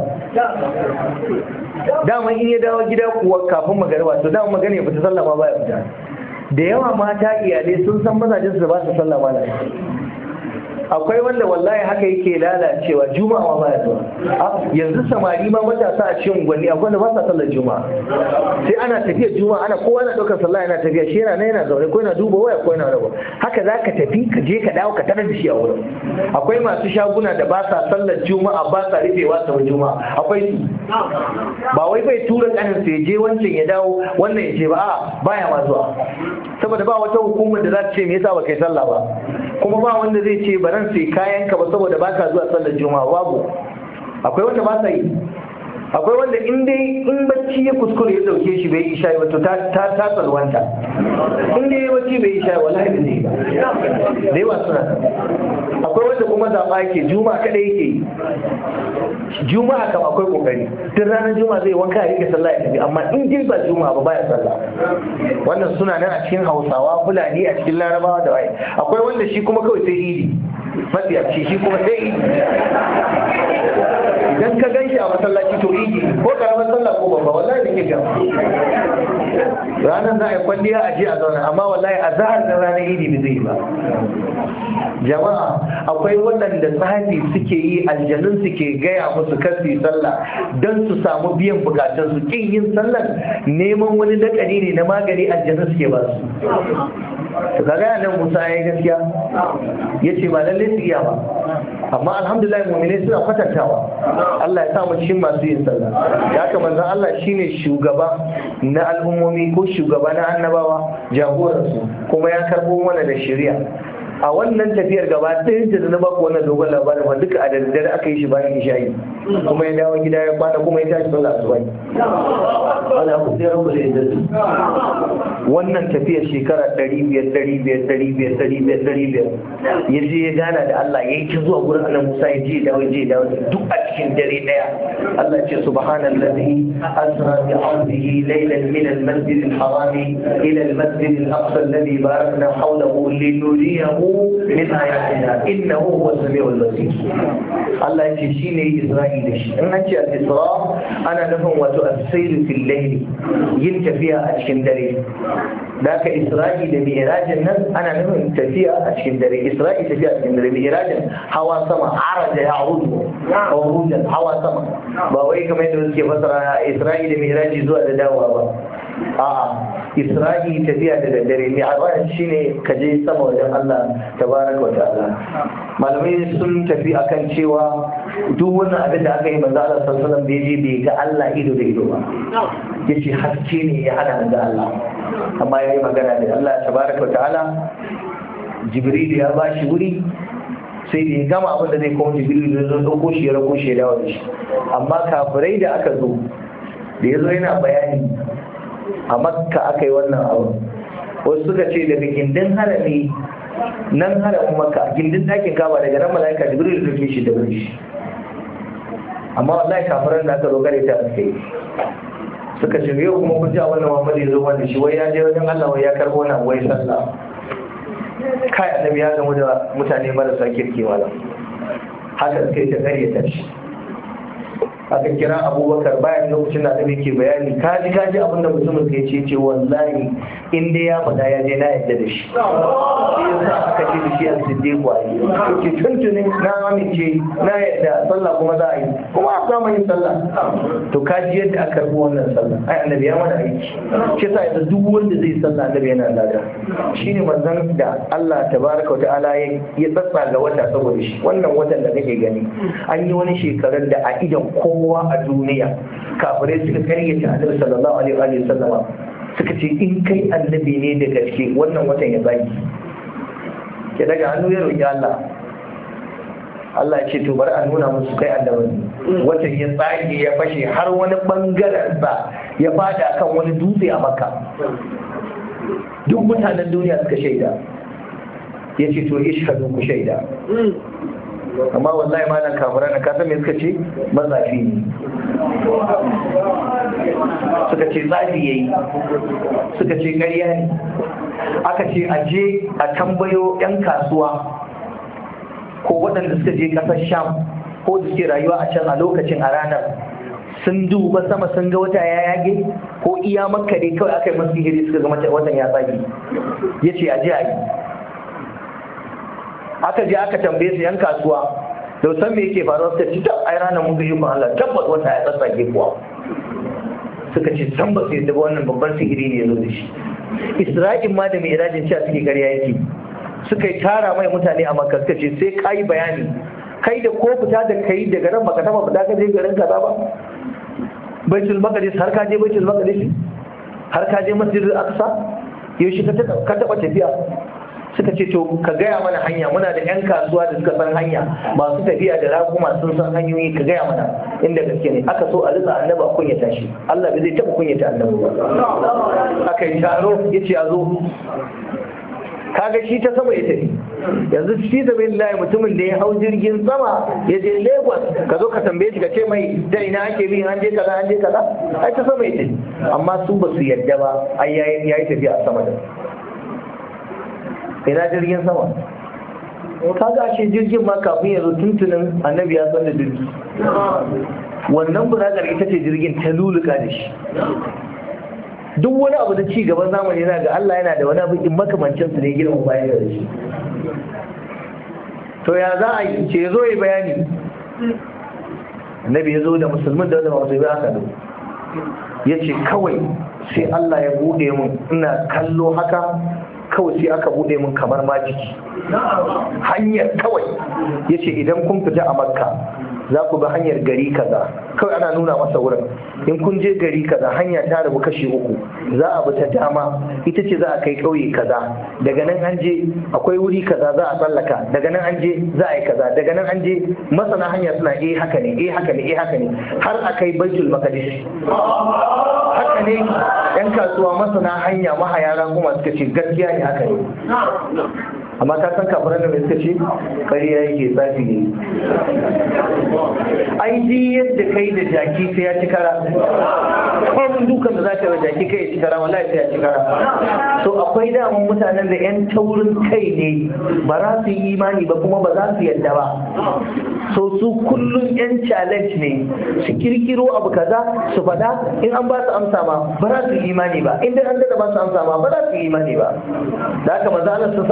dama in ya dawo gida kuwa kafin magariba to dama magana ya fita sallah ma baya fita. Da yawa mata iyalai sun san mazajin su ba su sallah ma akwai wanda wallahi haka yake lalacewa juma'a ba ya zuwa. Yanzu samari ma matasa a cikin gwani akwai wanda ba sa sallar juma'a sai ana tafiya juma'a ana kowa na daukar sallah yana tafiya shi yana yana zaune ko yana duba waya ko yana rawa haka za ka tafi ka je ka dawo ka tarar da shi a wurin. Akwai masu shaguna da ba sa sallar juma'a ba sa rufewa sau juma'a akwai su ba wai bai tura kanin sai je wancan ya dawo wannan ya ce ba a baya ma zuwa saboda ba wata hukumar da za ta ce me yasa ba kai sallah ba kuma ba wanda zai ce baran sai kayan ka ba saboda baka zuwa sallar juma'a babu. Akwai wanda ba sa yi akwai wanda in dai in bacci ya kuskure ya dauke shi bai isha ba to ta ta ta salwanta in dai bacci bai isha wallahi bai zai ba dai ba suna. Akwai wanda kuma zaba yake juma'a kada yake juma'a kam akwai kokari tun ranar juma'a zai wanka ya rike sallah ya tafi amma in dai ba juma'a ba baya sallah. Wannan suna nan a cikin Hausawa Fulani a cikin Larabawa da waye. Akwai wanda shi kuma kawai sai idi matsiyaci shi kuma sai idi idan ka gan shi a masallaci to idi ko karamar sallah ko babba wallahi da ke gama ranar za a yi kwalliya a ji a zauna amma wallahi a zahar da ranar idi da zai ba. Jama'a akwai waɗanda tsafi suke yi aljanun suke gaya musu kasi sallah don su samu biyan bukatun su kin yin sallah neman wani dakari ne na magani aljanun suke ba su. To kaga nan Musa ya yi gaskiya yace ba lalle su iya ba amma alhamdulillah mu'mini suna kwatantawa. Allah ya sa mu cikin masu yin sallah. Ya haka manzon Allah shine shugaba na al'ummomi ko shugaba na annabawa jagoransu kuma ya karbo mana da shari'a. A wannan tafiyar gaba ɗayan da na baku wannan dogon labarin ba duka a daddare aka yi shi bayan isha'i kuma ya dawo gida ya kwana kuma ya tashi sallah asuba. Allah ku sai rabu da yadda wannan tafiyar shekara ɗari biyar ɗari biyar ɗari biyar ɗari biyar ɗari biyar ya je ya gana da Allah ya yi ta zuwa gurin Annabi Musa ya je ya dawo ya je ya dawo duk a cikin dare ɗaya. Allah ya ce subhanallazi asra bi 'abdihi laylan min al-masjid al-haram ila al-masjid al-aqsa alladhi barakna hawlahu linuriyahu min ayatina innahu huwa as-sami'ul basir. Allah ya ce shine Isra'i da shi. In an ce al-Isra ana nufin wato as-sayr fil layl yin tafiya a cikin dare. Da ka Isra'i da Mi'rajin nan ana nufin tafiya a cikin dare. Isra'i tafiya a cikin dare, Mi'rajin hawa sama, araja ya'udu awrujan hawa sama. Ba wai kamar yadda suke fasara Isra'i da Mi'raji zuwa da dawowa ba. a'a isra'i tafiya da daddare ne a shine ka je sama wajen Allah tabaraka wa ta'ala. Malamai sun tafi akan cewa duk wannan abin da aka yi manzo Allah sallallahu alaihi wasallam bai je bai ga Allah ido da ido ba, yace haske ne ya hada da Allah, amma yayi magana da Allah tabaraka wa ta'ala. Jibril ya bashi wuri sai da ya gama abin da zai kuma Jibril da zo dauko shi ya rako shi ya dawo da shi. Amma kafirai da aka zo da yazo yana bayani a Makka aka yi wannan abu, wasu suka ce daga gindin harami nan haramin Makka gindin dakin Kaaba daga nan malaika Jibril ya dauke shi da wuri. Amma wallahi kafiran da aka zo gare ta suka yi suka ce yau kuma kun ji wannan Muhammad ya zo wanda shi wai ya je wajen Allah wai ya karbo wannan wai sallah. Kai annabi ya gamu da mutane marasa kirki wala haka suka yi ta karyata shi. Aka kira Abubakar bayan lokacin da annabi ke bayani kaji kaji abin da mutumin ke ce ce wallahi in dai ya faɗa ya je na yadda da shi. Shi yasa aka ce da shi a siddiq wa yi ke tuntuni na amince na yadda sallah kuma za a yi kuma a samu yin sallah. To kaji yadda aka karbi wannan sallah ai annabi ya mana aiki. Shi yasa yanzu duk wanda zai sallah annabi yana lada. Shine manzon da Allah tabaraka wa ta'ala ya tsatsa ga wata saboda shi. Wannan watan da kake gani an yi wani shekarar da a idan kowa a duniya kafirai suka karyata annabi sallallahu alaihi wa sallama suka ce in kai annabi ne da gaske wannan watan ya zagi ke daga hannu ya roƙi Allah Allah ya ce to bari a nuna musu kai annabi watan ya tsage ya fashe har wani bangaren sa ya fada kan wani dutse a Makka duk mutanen duniya suka shaida ya ce to ishhadu ku shaida. Amma wallahi ma nan kafira na kasan me suka ce mazafi ne suka ce zafi yayi suka ce ƙarya ne. Aka ce a je a tambayo yan kasuwa ko waɗanda suka je ƙasar Sham ko da suke rayuwa a can a lokacin a ranar sun duba sama sun ga wata ya yage ko iya Makka ne kawai aka yi masu sihiri suka ga watan ya tsage. Ya ce a je a yi. Aka je aka tambaye su yan kasuwa da san me yake faruwa suka ci ta ai ranar mun ga yukun Allah tabbas wata ya tsatsage kuwa. Suka ce san ba su yadda ba wannan babban sihiri ne ya zo da shi. Isra'il ma da Mi'rajin cewa suke ƙarya yake. Suka yi tara mai mutane a Makka suka ce sai kai bayani kai da ko fita da kai daga ran baka taba fita ka je garin kaza ba. Baitul Maqdis har ka je Baitul Maqdis har ka je Masjidil Aqsa yaushe ka taba tafiya. Suka ce to ka gaya mana hanya muna da yan kasuwa da suka san hanya masu tafiya da raguma sun san hanyoyi ka gaya mana inda gaske ne. Aka so a ritsa annaba kunyata shi Allah bai zai taba kunyata annabi ba. Aka yi taro ya ce a zo kaga shi ta sama ya tafi yanzu shi da billahi mutumin da ya hau jirgin sama ya je Lagos ka zo ka tambaye shi ka ce mai da ina ake bi an je kaza an je kaza ai ta sama ya tafi. Amma su ba su yadda ba ai yayi tafiya a sama da ina jirgin sama. Kaga ashe jirgin ma kafin ya zo tuntunin annabi ya san da jirgi. Wannan burakar ita ce jirgin ta luluka da shi. Duk wani abu da ci gaban zamani na ga Allah yana da wani abu in makamancin su ne girman bayan da shi. To ya za a yi ce zo yi bayani. Annabi ya zo da musulmin da wanda ba musulmi haka ne. Ya ce kawai sai Allah ya bude mun ina kallo haka kawai sai aka bude mun kamar majiki hanyar kawai yace idan kun fita a Makka za ku ga hanyar gari kaza kawai ana nuna masa wurin in kun je gari kaza hanya ta rabu kashi uku za a bi ta dama ita ce za a kai kauye kaza daga nan an je akwai wuri kaza za a tsallaka daga nan an je za a yi kaza daga nan an je masana hanya suna eh haka ne eh haka ne eh haka ne har a kai Baitul Maqdis. Haka ne yan kasuwa masana hanya mahayara kuma suka ce gaskiya ne haka ne. Amma ka san kafiran da mai suka ce ƙarya yake tsafi ne. Ai ji yadda kai da jaki sai ya ci kara. Kawai dukan da za ka yi jaki kai ya ci kara wallahi sai ya ci kara. So akwai damun mutanen da yan taurin kai ne ba za su yi imani ba kuma ba za su yadda ba. So su kullum yan challenge ne su kirkiro abu kaza su faɗa in an ba su amsa ma ba za su yi imani ba in dai an daɗa ba su amsa ma ba za su yi imani ba. Da haka maza Allah sun Allah ya nuna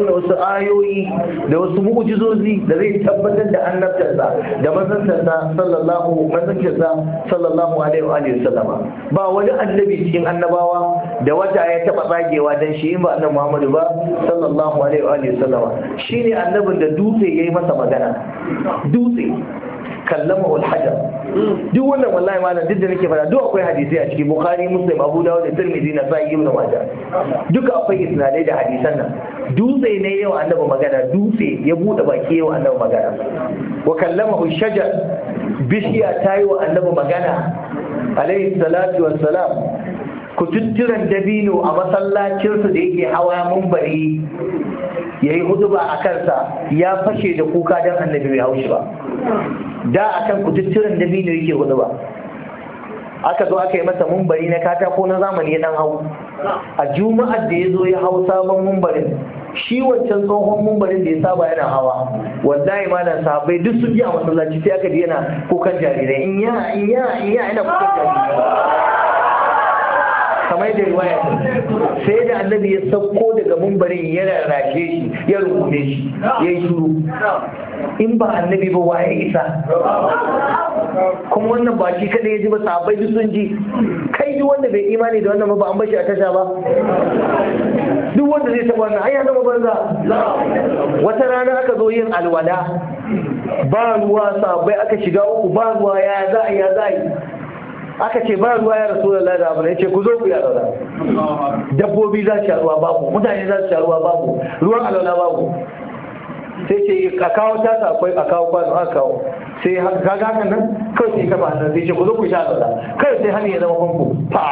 mana wasu ayoyi da wasu mu'jizozi da zai tabbatar da annabtarsa da manzantarsa sallallahu manzantarsa sallallahu alaihi wa alihi wasallama. Ba wani annabi cikin annabawa da wata ya taba tsagewa dan shi in ba annabi Muhammadu ba sallallahu alaihi wa alihi wasallama. Shine annabin da dutse yayi masa magana, dutse kallama wal hajar. Duk wannan wallahi malam duk da nake fara duk akwai hadisi a cikin Bukhari, Muslim, Abu Dawud da Tirmidhi na Sahih Ibn Majah. Duka akwai isnadai da hadisan nan. Dutse ne yau annabi magana, dutse ya bude baki yau annabi magana. Wa kallamahu shajar, bishiya ta yi wa annabi magana alaihi salatu wassalam. Kututturan dabino a masallacinsu da yake hawa mumbari ya yi huduba a kansa ya fashe da kuka don annabi bai haushi ba. Da akan kututturan dabino yake huduba, aka zo aka yi masa mumbari na katako na zamani ya dan hau. A juma'ar da ya zo ya hau sabon mumbarin, shi wancan tsohon mumbarin da ya saba yana hawa, wallahi malam sahabbai duk su ji a masallaci sai aka ji yana kukan jarirai, in ya in ya in ya ina kukan jarirai kamar da riwaya sai da annabi ya sauko daga mumbarin ya rarrashe shi ya rungume shi ya yi shuru. In ba annabi ba waye isa? Kuma wannan ba shi kada ya ji ba, sahabbai duk sun ji. Kai duk wanda bai imani da wannan ba an bashi a tasha ba. Duk wanda zai taba wannan ai ya zama banza. Wata rana aka zo yin alwala ba ruwa, sahabbai aka shiga uku ba ruwa, ya za ya za aka ce ba ruwa ya rasu da lada abu ne, ce ku zo ku yi alwala. Dabbobi za su sha ruwa babu, mutane za su sha ruwa babu, ruwan alwala babu. Sai ce a kawo tasa akwai, a kawo kwano aka kawo. Sai ka ga hakan nan kawai sai kafa hannun sai ce ku zo ku sha alwala. Kawai sai hannun ya zama famfo.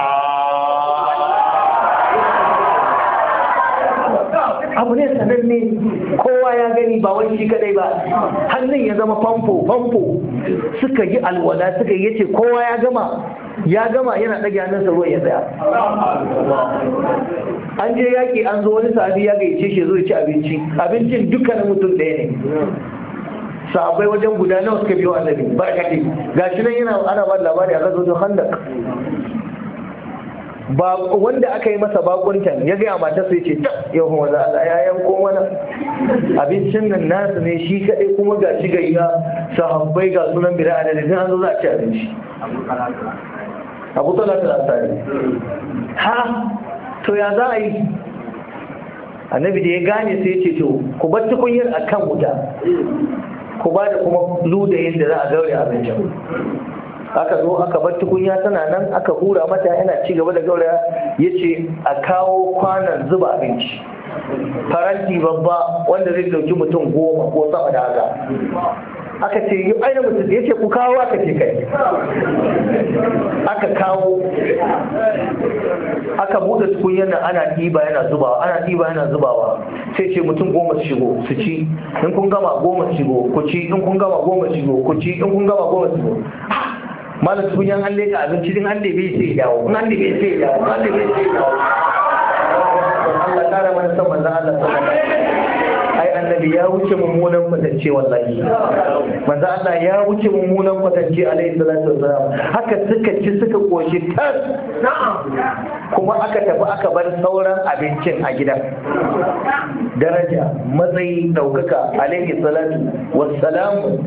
Abu ne sananne, kowa ya gani, ba wani shi kadai ba. Hannun ya zama famfo famfo. Suka yi alwala suka yi, yace kowa ya gama ya gama yana ɗage hannunsa ruwan ya tsaya. An je yaƙi an zo wani sahabi ya gayyace shi zo ya ci abinci, abincin dukkanin mutum ɗaya ne. Sahabbai wajen guda nawa suka biyo annabi barkati, gashi nan yana ana ba labari a gazo Khandaq. Ba wanda aka yi masa bakuntan ya gaya matarsa ya ce ta yau kuma za a ya yanko mana abincin nan nasu ne shi kaɗai, kuma ga shi gayya sahabbai ga sunan bida a dalilin an zo za a ci abinci. Abu Talata al-Ansari, ha to ya za a yi? Annabi da ya gane sai ya ce to ku bar tukunyar a kan wuta, ku ba da kuma ludayin da za a gaure abincin. Aka zo aka bar tukunya tana nan, aka hura mata yana ci gaba da gauraya. Ya ce a kawo kwanan zuba abinci, faranti babba wanda zai dauki mutum goma ko sama da haka. Aka ce yi aina mutum, ya ce ku kawo, aka ce kai. Aka kawo, aka buɗe tukunyar nan ana ɗiba yana zubawa, ana ɗiba yana zubawa. Sai ce mutum goma su shigo su ci, in kun gama goma su shigo ku ci, in kun gama goma su shigo ku ci, in kun gama goma su shigo. Malam tukunyan an leka abinci din an lebe sai dawo, an lebe sai dawo, an lebe sai dawo. Allah kara mana san manzon Allah sallallahu alaihi wasallam. Ai annabi ya wuce mummunan kwatance wallahi. Manzon Allah ya wuce mummunan kwatance alaihi salatu wasallam. Haka suka ci suka koshi tas. Kuma aka tafi aka bar sauran abincin a gidan. Daraja, matsayi, daukaka alaihi salatu wassalam.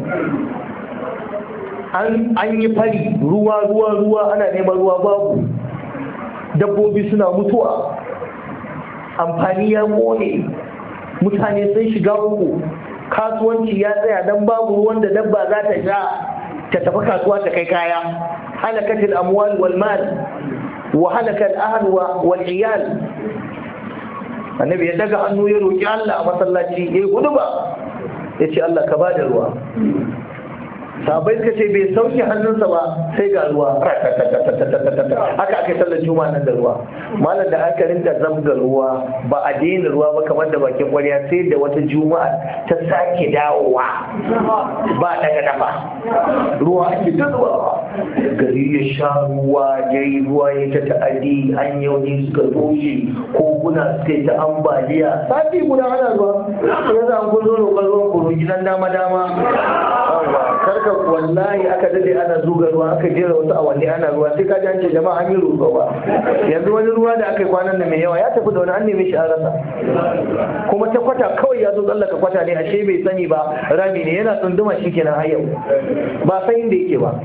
An yi fari, ruwa ruwa ruwa ana neman ruwa babu, dabbobi suna mutuwa, amfani ya kone, mutane sun shiga uku, kasuwanci ya tsaya don babu ruwan da dabba za ta sha ta tafi kasuwa ta kai kaya. Halakatul amwal wal mal wa halakal ahl wal iyal. Annabi ya daga hannu ya roki Allah a masallaci, yayi huduba, yace Allah ka bada ruwa. Sabai suka ce bai sauke hannunsa ba sai ga ruwa, haka aka yi sallar juma'a nan da ruwa. Malam da aka rinka zabga ruwa ba a daina ruwa ba kamar da bakin kwarya, sai da wata juma'a ta sake dawowa ba daga dafa ruwa ake ta zuwa. Gari ya sha ruwa, ya yi ruwa ya ta ta'adi, an yauni suka toshe, koguna suka yi ta ambaliya. Sati guda ana ruwa, yanzu an kun zo roƙon ruwan kuro gidan dama dama. karka wallahi aka dade ana zuga ruwa aka jera wasu awanni ana ruwa sai ka ji an ce jama'a an yi roƙo ba. Yanzu wani ruwa da aka yi kwanan nan mai yawa ya tafi da wani an neme shi an rasa, kuma ta kwata kawai ya zo tsallaka kwata ne ashe bai sani ba rami ne yana tsunduma shi kenan har yau ba san inda yake ba.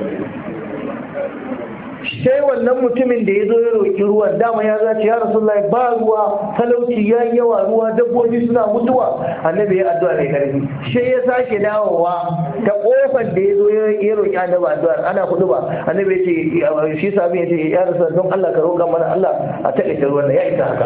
Sai wannan mutumin da ya zo ya roƙi ruwan dama ya zace ya Rasulullahi ba ruwa, talauci ya yi yawa, ruwa dabbobi suna mutuwa. Annabi ya addu'a mai karfi, sai ya sake dawowa ta kofar da ya zo ya roƙi annabi addu'a ana kudu ba. Annabi ya ce shi sami ya ce ya Rasulullahi don Allah ka roƙa mana Allah a taƙaita ruwan da ya isa haka.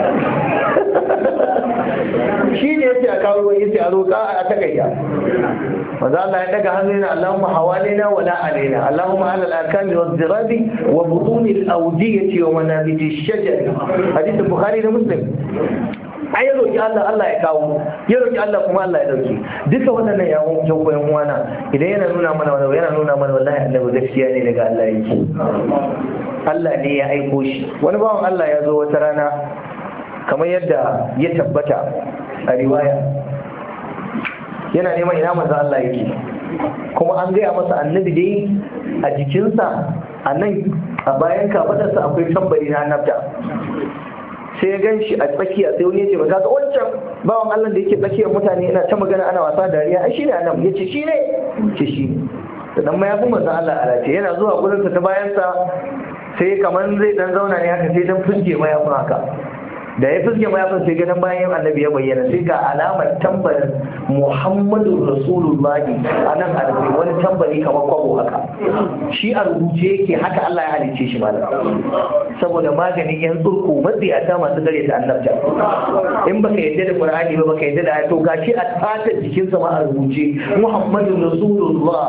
Shi ne ya ce a kawo ruwan ya ce a roƙa a taƙaita. Maza Allah ya daga hannu yana Allahumma hawalina wa la alaina, Allahumma ala al-arkami wa zirabi wa butuni al-awdiyati wa manabiti ash-shajar. Hadith Bukhari da Muslim. Ai ya roki Allah, Allah ya kawo, ya roki Allah kuma Allah ya dauke. Duka wannan ya mun jan koyan uwana idan yana nuna mana wannan yana nuna mana wallahi annabi gaskiya ne daga Allah yake. Allah ne ya aiko shi. Wani bawan Allah ya zo wata rana kamar yadda ya tabbata a riwaya. Yana neman ina manzo Allah yake, kuma an gaya masa annabi dai a jikinsa a nan a bayan kafadarsa akwai tambari na annabta. Sai ya gan shi a tsakiya sai wani ya ce ba ka wancan bawan Allah da yake tsakiyar mutane ina ta magana ana wasa dariya ai shine annabi. Ya ce shi ne ce shi ne da dan mayafin manzo Allah a race yana zuwa gurinsa ta bayansa sai kamar zai dan zauna ne haka sai dan fuske mayafin haka. Da ya fuske mayafin sai ganin bayan annabi ya bayyana sai ga alamar tambarin Muhammadu Rasulullahi a nan a rufe wani tambari kamar kwabo haka. Shi a rubuce yake haka Allah ya halicce shi malam, saboda maganin yan tsurku matsiyata masu gare ta annabta. In baka yadda da Qur'ani ba baka yadda da ayato gashi a fatar jikinsa ma a rubuce Muhammadu Rasulullah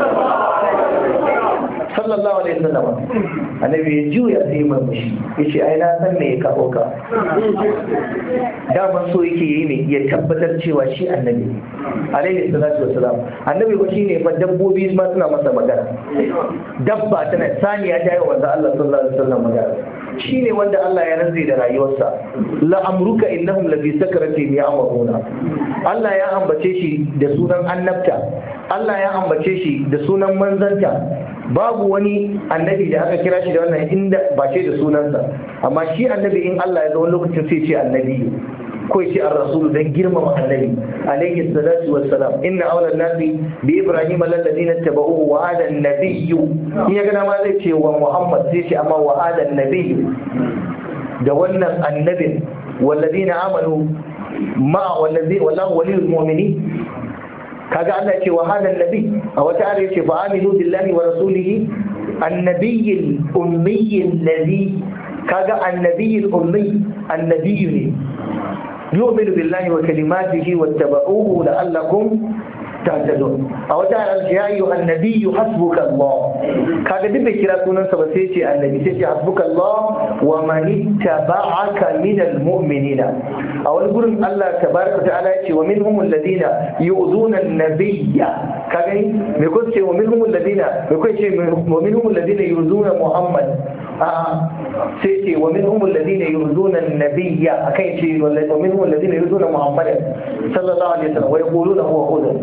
sallallahu alaihi wasallam. Annabi ya juya sai mai mushi yace ai na san me ya kawo ka. Daman so yake yi ne ya tabbatar cewa shi annabi alaihi salatu wasalam. Annabi ba shine fa dabbobi ma suna masa magana. Dabba tana saniya ta yi wa wanda Allah sallallahu alaihi wasallam magana. Shine wanda Allah ya rantsi da rayuwarsa. La amruka innahum lafi sakratin ya'mahuna. Allah ya ambace shi da sunan annabta. Allah ya ambace shi da sunan manzanta. Babu wani annabi da aka kira shi da wannan inda ba ce da sunansa, amma shi annabi in Allah ya zo wani lokacin sai ce annabi ko ya ce ar-rasul dan girmama annabi alayhi salatu wassalam. Inna awla an-nasi bi ibrahim alladhina tabauhu wa hada an-nabiy. In ya gana ma zai ce wa Muhammad sai ce amma wa hada an-nabiy da wannan annabin walladhina amanu ma wallazi wallahu waliyul mu'minin. Kaga Allah ce wa hada annabi a wata ayar ce fa aminu billahi wa rasulihi annabiyil ummiyil ladhi. Kaga annabiyil ummi annabiyyu ne yu'minu billahi wa kalimatihi wattaba'uhu la'allakum tahtadun. A wata ayar ya ayyuhan nabiyyu hasbuka Allah. Kaga duk bai kira sunansa ba sai ce annabi, sai ce hasbuka Allah wa man ittaba'aka minal mu'minina. A wani gurin Allah tabaraka ta'ala ya ce wa minhum alladhina yu'zuna an-nabiyya. Kaga ni me ko ce wa minhum alladhina me ko ce wa minhum alladhina yu'zuna Muhammad. A sai ce wa minhum alladhina yu'zuna an-nabiyya, akai ce wa minhum alladhina yu'zuna Muhammadan sallallahu alaihi wasallam wa yaquluna huwa udhun.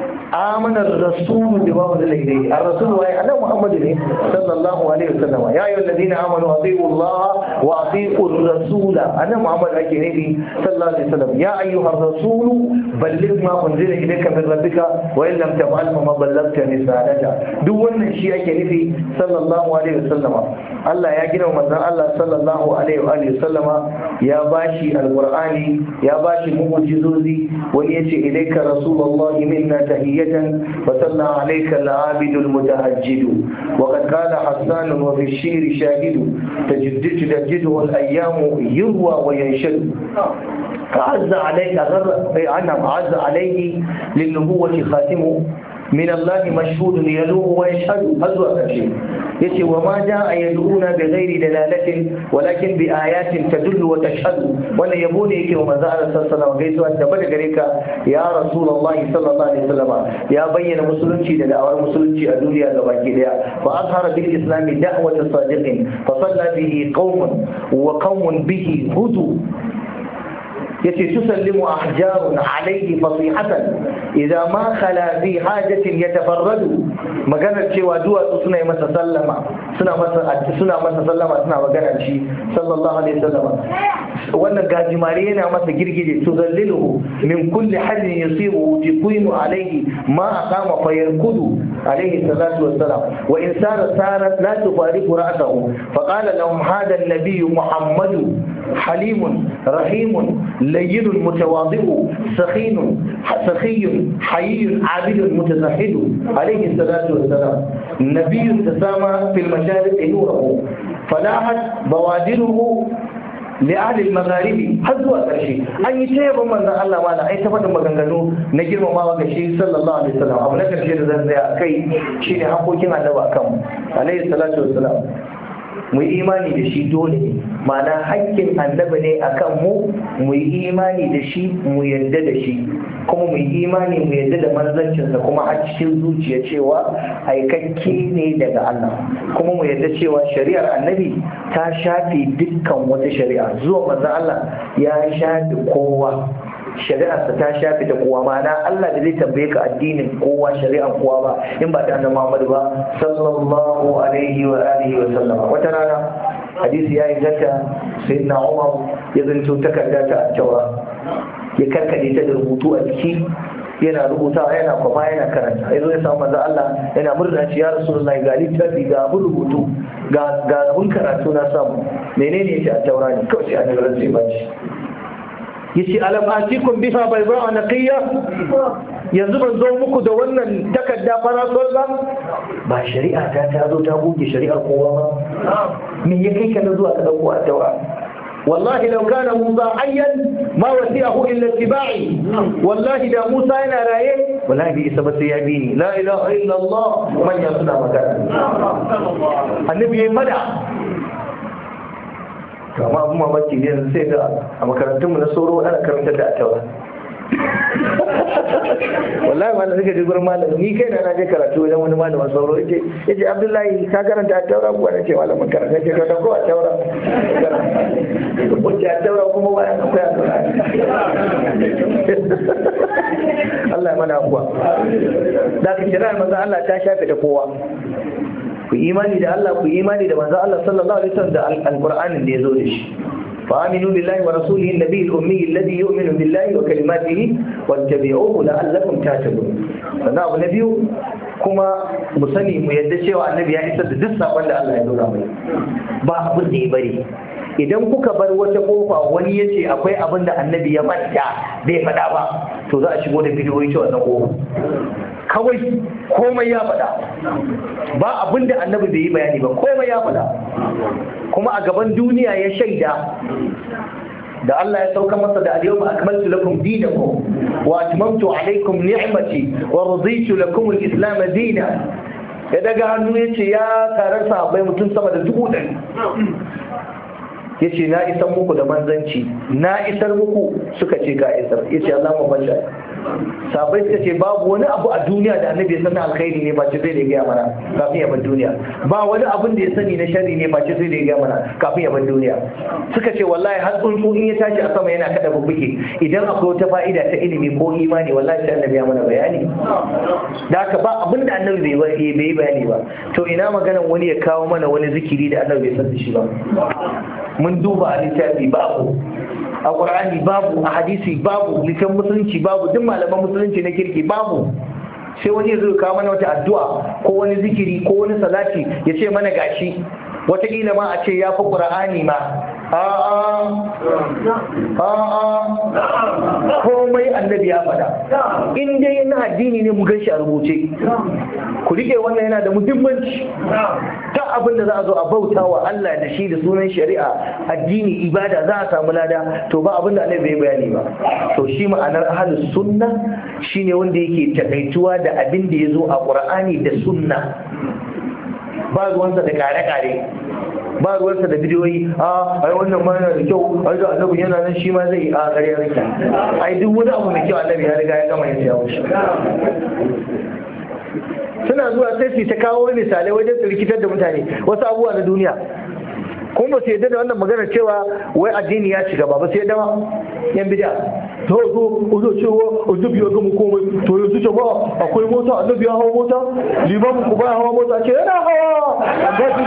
آمن الرسول بما أنزل إليه. الرسول هو أنا محمد صلى الله عليه وسلم. يا أيها الذين آمنوا أطيعوا الله وأطيعوا الرسول. أنا محمد أكيني صلى الله عليه وسلم. يا أيها الرسول بلغ ما أنزل إليك من ربك وإن لم تفعل فما بلغت رسالته. دون شيء أكيني صلى الله عليه وسلم. الله يا جنا ومن الله صلى الله عليه وآله وسلم يا باشي القرآن يا باشي معجزوزي وليأتي إليك رسول الله منا تهيئ وصلى عليك العابد المتهجد. وقد قال حسان وفي الشعر شاهد تجدد تجده الأيام يروى وينشد. عز عليك أنا عز عليه للنبوة خاتم من الله مشهود يلوه ويشهد. أزوى شيء يتي وما جاء يدعونا بغير دلالة ولكن بآيات تدل وتشهد. ولا يبوني وما زال صلى الله عليه وسلم تبدأ غريك يا رسول الله صلى الله عليه وسلم يا بين مسلمتي دعوة مسلمتي الدنيا غباكي فأظهر بالإسلام دعوة الصادقين فصلى به قوم وقوم به هدوا. yace tusallimu ahjarun alayhi fasihatan idza ma khala fi hajatin yatafarradu, maganar cewa duwatsu suna yi masa sallama suna masa suna masa sallama suna magana shi sallallahu alaihi wasallam. Wannan gajimare yana masa girgije, tuzalliluhu min kulli hadin yusibu tiqimu alayhi ma aqama fayarkudu alayhi salatu wassalam wa in sara sarat la tufariqu ra'sahu faqala lahum hada an-nabiy muhammadu halimun rahimun layyinun mutawadi'u sakhinun sakhiyun hayyun abidun mutazahhidu alayhi salatu wassalam. nabiyyun tasama fil mashariq nuruhu falahat bawadiruhu li'ahli al-magharibi har zuwa ƙarshe. An yi ta yaban manzon Allah ma na ai ta faɗin maganganu na girmamawa ga shi sallallahu alaihi wasallam. Abu na ƙarshe da zan tsaya kai shine hakokin annabi akan mu alaihi salatu wassalam. Mu yi imani da shi dole ne, ma'ana hakkin annabi ne akan mu mu yi imani da shi, mu yarda da shi, kuma mu yi imani mu yarda da manzancinsa kuma a cikin zuciya cewa aikakke ne daga Allah, kuma mu yarda cewa shari'ar annabi ta shafe dukkan wata shari'a. Zuwa manzon Allah ya shafe kowa, shari'arsa ta shafi da kowa, ma'ana Allah da zai tambaye ka addinin kowa shari'ar kowa ba in ba ta annabi Muhammad ba sallallahu alaihi wa alihi wa sallama. Wata rana hadisi ya inganta sayyidina Umar ya zanto takarda ta taura ya karkade ta da rubutu a jiki, yana rubutawa yana kwafa yana karanta. Yazo ya samu manzo Allah yana murna ce ya Rasulullahi ga littafi ga abun rubutu ga ga abun karatu na samu, menene yake a taura ne? Kawai sai annabi sai bace yace alam atikum biha bayda naqiya, yanzu ban zo muku da wannan takarda farasol ba? Ba shari'a ta ta zo ta goge shari'ar kowa ba. Me ya kai ka zuwa ka dauko a taura? wallahi law kana Musa ayyan ma wasi'ahu illa ittiba'i, wallahi da Musa yana raye wallahi bai isa ba sai ya bi ni. La ilaha illa Allah, man ya suna magana annabi yayi mada. Kama abin mamaki ne sai ga a makarantunmu na sauro ana karantar da a taura. Wallahi ma na suka je gurin malam, ni kai na je karatu wajen wani malamin sauro yace yace Abdullahi ka karanta a taura kuwa? Nace malamin karanta ce ka ko a taura ko a taura kuma bayan akwai a taura. Allah ya mana kuwa da ka kira manzo Allah ta shafe da kowa. Ku imani da Allah, ku imani da manzo Allah sallallahu alaihi wasallam da alqur'anin da yazo da shi. fa aminu billahi wa rasulihi an-nabiy al-ummi alladhi yu'minu billahi wa kalimatihi wattabi'uhu la'allakum tahtadun. Sannan abu na biyu kuma mu sani mu yadda cewa annabi ya isar da duk sakon da Allah ya dora mai, ba abin da ya bari. Idan kuka bar wata kofa wani ya ce akwai abin da annabi ya manta bai faɗa ba, to za a shigo da bidiyoyi ta wannan kofa. Kawai komai ya faɗa, ba abin da annabi bai yi bayani ba, komai ya faɗa. Kuma a gaban duniya ya shaida da Allah ya sauka masa da al-yawma akmaltu lakum dinakum wa atmamtu alaykum ni'mati wa raditu lakum al-islam dinan. Ya daga hannu ya ce ya tarar sahabbai mutum sama da dubu ɗari. Ya ce na isar muku da manzanci, na isar muku, suka ce ka isar. Ya ce Allah mu bashi. Sahabbai suka ce babu wani abu a duniya da annabi ya sani alkhairi ne ba ce sai da ya gaya mana kafin ya bar duniya, ba wani abin da ya sani na sharri ne ba ce sai da ya gaya mana kafin ya bar duniya. Suka ce wallahi har tsuntsu in ya tashi a sama yana kada bubbuke, idan akwai wata fa'ida ta ilimi ko imani wallahi sai annabi ya mana bayani. Da haka ba abin da annabi bai yi bayani ba. To ina maganan wani ya kawo mana wani zikiri da annabi bai san shi ba? Mun duba a littafi babu, a ƙur'ani babu, a hadisi babu, littafin musulunci babu, duk malaman musulunci na kirki babu. Sai wani ya zo kawo mana wata addu'a ko wani zikiri ko wani salati ya ce mana gashi, wataƙila ma a ce ya fi ƙur'ani ma. A'a, a'a, komai annabi ya faɗa. In dai na addini ne mu gan shi a rubuce. Ku rike wannan yana da muhimmanci. Ta abin da za a zo a bauta wa Allah da shi da sunan shari'a, addini, ibada, za a samu lada, to ba abin da annabi bai bayani ba. To shi ma'anar ahlus sunna shine wanda yake takaituwa da abin da ya zo a Qur'ani da sunna. Ba ruwansa da kare-kare, ba ruwansa da bidiyoyi. A ai wannan ma yana da kyau, ai da annabi yana nan shi ma zai yi a ƙarya rike. Ai duk wani abu mai kyau annabi ya riga ya gama yin ya wuce. Suna zuwa sai su ta kawo misalai wajen su rikitar da mutane wasu abubuwa na duniya. kuma ba su yadda da wannan magana cewa wai addini ya shiga ba ba sai dama yan bid'a to zo zo cewa annabi ya gama komai to yanzu jama'a akwai mota annabi ya hawa mota limamin ku ba hawa mota ce yana hawa ba su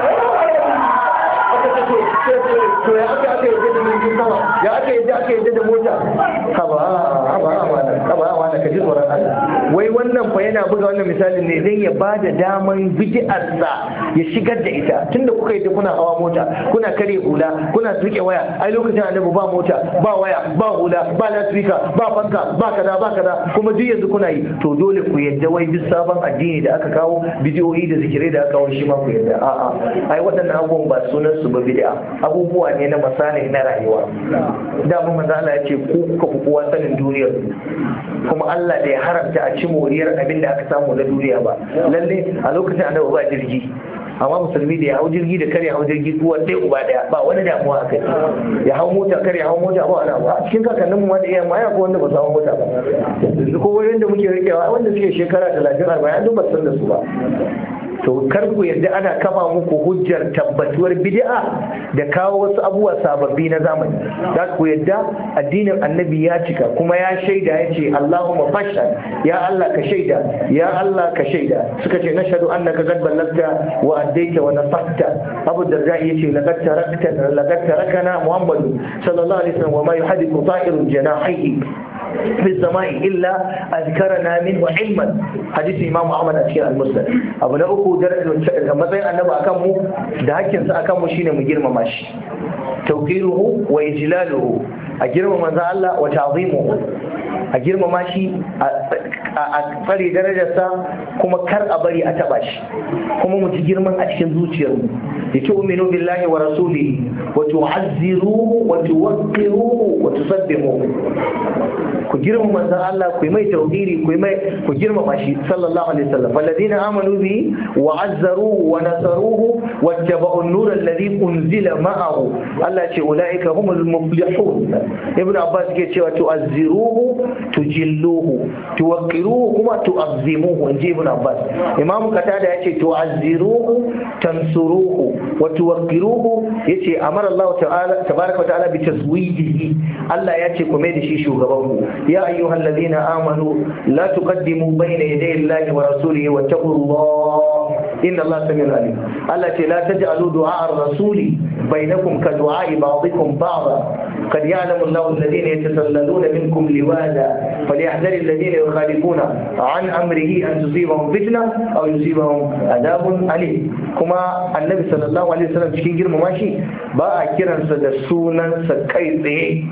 to ya aka aka yadda da jirgin sama ya aka yadda aka yadda da mota haba haba haba haba haba ka ji tsoron Allah wai wannan fa yana buga wannan misalin ne dan ya bada daman bid'arsa ya shigar da ita tunda kuka yadda kuna hawa mota kuna kare hula kuna tuke waya ai lokacin annabi ba mota ba waya ba hula ba lasfika ba fanka ba kaza ba kaza kuma duk yanzu kuna yi to dole ku yadda wai duk sabon addini da aka kawo bidiyoyi da zikirai da aka kawo shi ma ku yadda a'a ai waɗannan abubuwan ba sunan su ba bid'a abubuwa ne na masani na rayuwa da mun manzo Allah ya ce ku kuka fi kowa sanin duniyar kuma Allah da ya haramta a ci moriyar abin da aka samu na duniya ba lalle a lokacin annabi ba jirgi amma musulmi da ya hau jirgi da kare hau jirgi kuwa sai uba daya ba wani damuwa a kai ya hau mota kare hau mota ba wani ba cikin kakannin mu wanda iya maya ko wanda ba su hau mota ba ko wani da muke rikewa wanda suke shekara talatin arba'in duk ba san da su ba to kar ku yarda ana kafa muku hujjar tabbatuwar bid'a da kawo wasu abubuwa sababbi na zamani za ku yarda addinin annabi ya cika kuma ya shaida ya ce Allahumma fashhad ya Allah ka shaida ya Allah ka shaida suka ce nashhadu annaka qad ballagta wa addaita wa nasahta Abu Darda yace laqad tarakta laqad tarakana Muhammadu sallallahu alaihi wasallam wa ma yuhadithu ta'irun janahihi في السماء إلا أذكرنا منه علما حديث إمام أحمد أشياء المسلم أبو نأكو درجة مثلا أنه أكمه ده هكذا أكمه شيء مجير مماشي توقيره وإجلاله أجرم من ذا الله وتعظيمه أجرم ماشي أقري درجة كما كر أبري أتباش كما متجر من أشكن ذوتير لتؤمنوا بالله ورسوله وتعزروه وتوقروه وتصدقوه ku girmama manzon Allah ku mai tauhidi ku mai ku girmama shi sallallahu alaihi wasallam walladina amanu bi wa azzaruhu wa nasaruhu wattaba'u an-nur alladhi unzila ma'ahu Allah ce ulaika humul muflihun ibn Abbas ke cewa tu'azziruhu tujilluhu tuwaqqiruhu kuma tu'azzimuhu inji ibn Abbas Imam Qatada yace tu'azziruhu tansuruhu wa tuwaqqiruhu yace amara Allah ta'ala tabaraka wa ta'ala bi taswidihi Allah yace ku mai da shi shugaban ku يا أيها الذين آمنوا لا تقدموا بين يدي الله ورسوله واتقوا الله إن الله سميع عليم التي لا تجعلوا دعاء الرسول بينكم كدعاء بعضكم بعضا قد يعلم الله الذين يتسللون منكم لواذا فليحذر الذين يخالفون عن أمره أن تصيبهم فتنة أو يصيبهم عذاب أليم كما النبي صلى الله عليه وسلم cikin girmama shi ba a kiransa da sunansa kai tsaye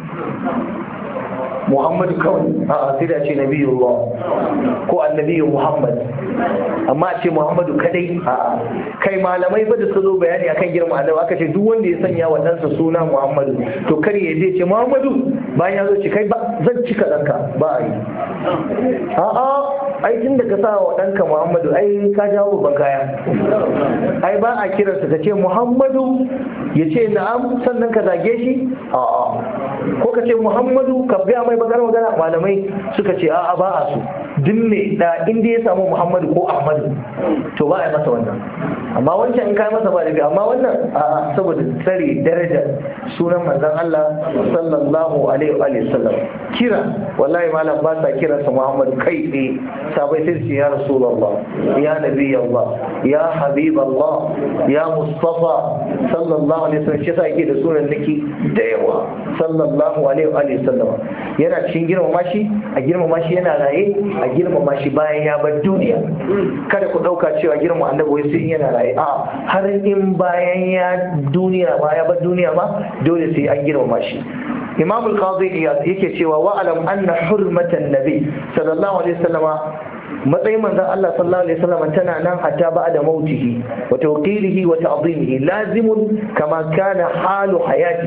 Muhammadu kawai a sai da ce nabiyullah ko annabiyu Muhammad amma a ce Muhammadu kadai a kai malamai ba da su zo bayani akan girma annabi aka ce duk wanda ya sanya wa ɗansa suna Muhammadu to kar ya je ce Muhammadu bayan ya zo ce kai ba zan cika ɗanka ba a yi a'a ai tun da ka sa wa ɗanka Muhammadu ai ka jawo babban kaya ai ba a kiransa ka ce Muhammadu ya ce na'am sannan ka zage shi a'a ko ka ce Muhammadu ka biya mai bakar magana malamai suka ce a'a ba a so dinne da inda ya samu Muhammadu ko Ahmadu to ba a yi masa wannan amma wancan in kai masa ba da amma wannan a saboda tsare darajar sunan manzon Allah sallallahu alaihi wa sallam kira wallahi malam ba sa kiransa Muhammadu kai tsaye sabai sai su ya rasulullah ya nabi Allah ya habib Allah ya mustafa sallallahu alaihi wa sallam shi sa yake da sunan naki da yawa sallallahu alaihi wa sallam yana cikin girmama shi a girmama shi yana raye a girmama shi bayan ya bar duniya kada ku dauka cewa girmama annabi wai sai yana raye a har in bayan ya duniya ba ya bar duniya ba dole sai an girmama shi Imam al-Qadi yake cewa wa alam anna hurmatan nabi sallallahu alaihi wasallam matsayin manzon Allah sallallahu alaihi wasallam tana nan hatta ba'da mautihi wa tawqirihi wa ta'dhimihi lazimun kama kana halu hayatihi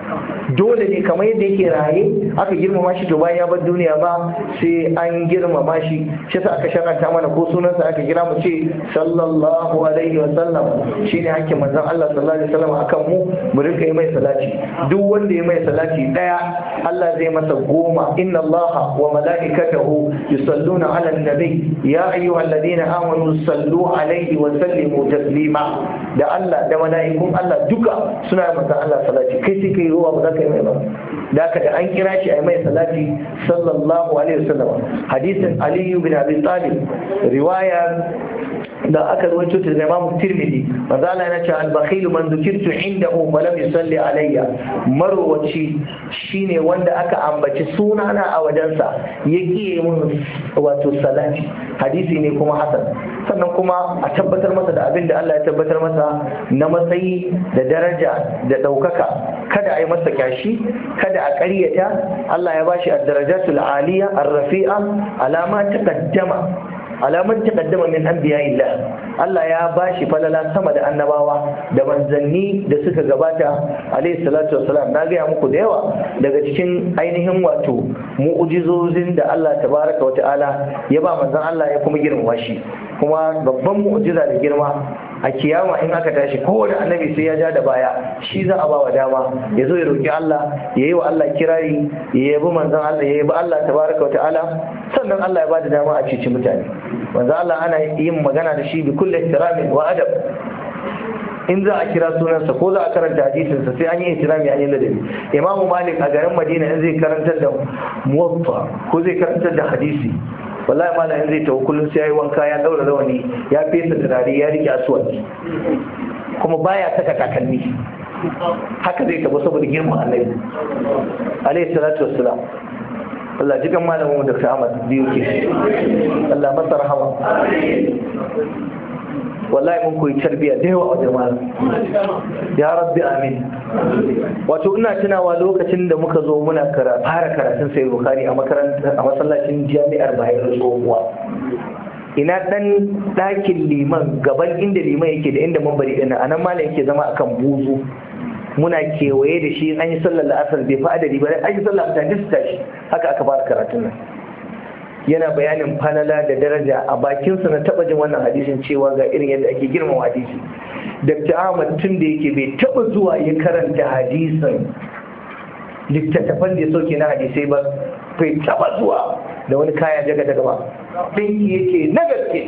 dole ne kamar yadda yake raye aka girmama shi to bayan ya bar duniya ba sai an girmama shi shi sa aka sharanta mana ko sunansa aka kira mu ce sallallahu alaihi wa sallam shine hakkin manzon Allah sallallahu alaihi wa sallam akan mu mu rinka yi mai salati duk wanda ya mai salati daya Allah zai masa goma inna Allah wa malaikatahu yusalluna ala nabi ya ayyuhalladhina amanu sallu alaihi wa sallimu taslima da Allah da mala'ikun Allah duka suna masa Allah salati kai sai kai ruwa ba za ka yi mai ba da haka da an kira shi a mai salati sallallahu alaihi wasallam hadisin Ali bin Abi Talib riwaya da aka rawaito ta Imam Tirmidhi manzo Allah yana cewa al-bakhil man dhukirtu indahu wa lam yusalli alayya marwaci shine wanda aka ambaci sunana a wajensa yake mun wato salati hadisi ne kuma hasan sannan kuma a tabbatar masa da abin da Allah ya tabbatar masa na matsayi da daraja da daukaka kada a yi masa kyashi kada a ƙaryata Allah ya bashi ad-darajatul aliyya ar-rafi'a alama taqaddama alaman taqaddama min anbiya'illah Allah ya bashi falala sama da annabawa da manzanni da suka gabata alayhi salatu wassalam na gaya muku da yawa daga cikin ainihin wato mu'jizozin da Allah tabaraka wa ta'ala ya ba manzon Allah ya kuma girmama shi kuma babban mu'jiza da girma a kiyama in aka tashi kowane annabi sai ya ja da baya shi za a ba wa dama ya zo ya roki Allah ya yi wa Allah kirari ya yabi manzon Allah ya yabi Allah tabaraka wa ta'ala sannan Allah ya ba da dama a cici mutane manzon Allah ana yin magana da shi bi kulli ihtiramin wa adab in za a kira sunansa ko za a karanta hadisinsa sai an yi ihtirami an yi ladabi imamu malik a garin madina in zai karantar da muwatta ko zai karantar da hadisi wallahi malamin zai tawo kullum sai yayi wanka ya daura rawani ya fesa turare ya rike aswaki kuma baya saka takalmi haka zai tabo saboda girman annabi alayhi salatu wassalam Allah jikan malamin mu Dr. Ahmad biyu ke Allah masa rahama wallahi mun koyi tarbiyya da yawa a jama'a ya rabbi amin wato ina tunawa lokacin da muka zo muna fara karatun sayyid bukhari a makarantar a masallacin jami'ar Bayero tsohuwa ina dan dakin liman gaban inda liman yake da inda mambari din anan malam yake zama akan buzu muna kewaye da shi an yi sallar la'asar bai fa adadi ba an yi sallar mutane su tashi haka aka fara karatun nan yana bayanin falala da daraja a bakinsa na taba jin wannan hadisin cewa ga irin yadda ake girmama hadisi Dr. Ahmad tun da yake bai taba zuwa ya karanta hadisin littattafan da ya soke na hadisai ba bai taba zuwa da wani kaya daga daga ba ɗinki yake na gaske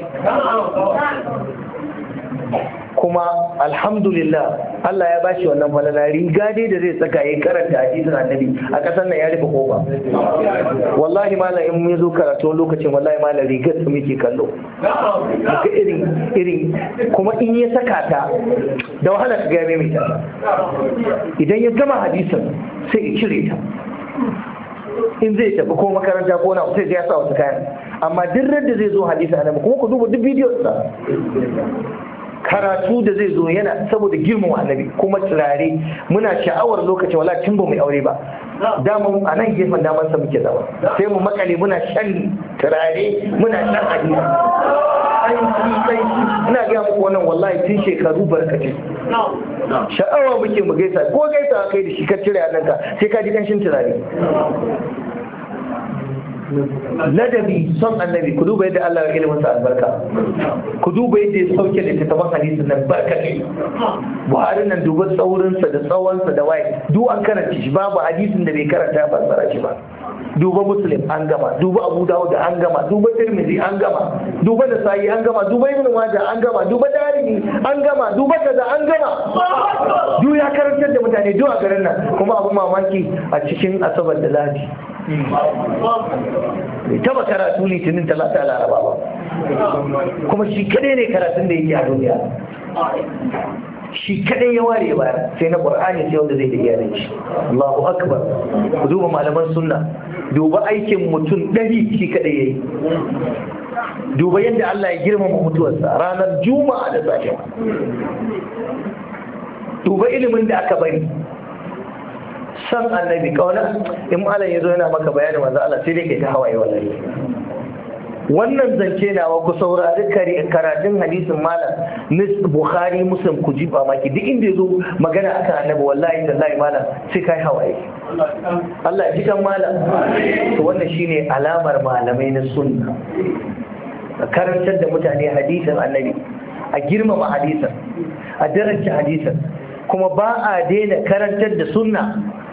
kuma alhamdulillah Allah ya bashi wannan falala riga dai da zai saka ya karanta hadisin annabi a kasar nan ya rufe kofa wallahi malam in mun zo karatu lokacin wallahi malam rigar su muke kallo ga irin irin kuma in ya saka ta da wahala ka ga mai ta idan ya gama hadisin sai ya cire ta in zai tafi ko makaranta ko na sai ya sa wata kayan amma duk da zai zo hadisi annabi kuma ku duba duk bidiyon sa karatu da zai zo yana saboda girmama annabi kuma turare muna sha'awar lokacin wala tun ba mai aure ba daman a nan gefen daman sa muke zama sai mu makale muna shan turare muna shan hadisi aiki sai ina ga muku wannan wallahi tun shekaru barkace sha'awa muke mu gaisa ko gaisa kai da shi ka cire annanka sai ka ji kanshin turare ladabi son annabi ku duba yadda Allah ya ilimin sa albarka ku duba yadda ya sauke da tattaban hadisin nan barkatai Buhari nan duba tsaurinsa da tsawonsa da waye duk an karanta shi babu hadisin da bai karanta ba tsara shi ba duba Muslim an gama duba Abu Dawud an gama duba Tirmidhi an gama duba Nasa'i an gama duba Ibn Majah an gama duba Darimi an gama duba kaza an gama duk ya karantar da mutane duk a garin nan kuma abu mamaki a cikin asabar da Lahadi bai taba karatu litinin talata laraba ba kuma shi kadai ne karatun da yake a duniya shi kadai ya ware ba sai na qur'ani sai wanda zai da iyalin shi Allahu akbar ku duba malaman sunna duba aikin mutum dari shi kadai yayi duba yadda Allah ya girmama mutuwarsa ranar juma'a da safe duba ilimin da aka bari san annabi kauna in malam yazo yana maka bayani manzo Allah sai dai kai ta hawaye wallahi wannan zance nawa ku saurari karatun hadisin malam nis bukhari muslim ku ji ba maki duk inda yazo magana akan annabi wallahi tallahi malam sai kai hawaye Allah ya ji kan malam to wannan shine alamar malamai na sunna karantar da mutane hadisin annabi a girmama hadisin a daraja hadisin kuma ba a daina karantar da sunna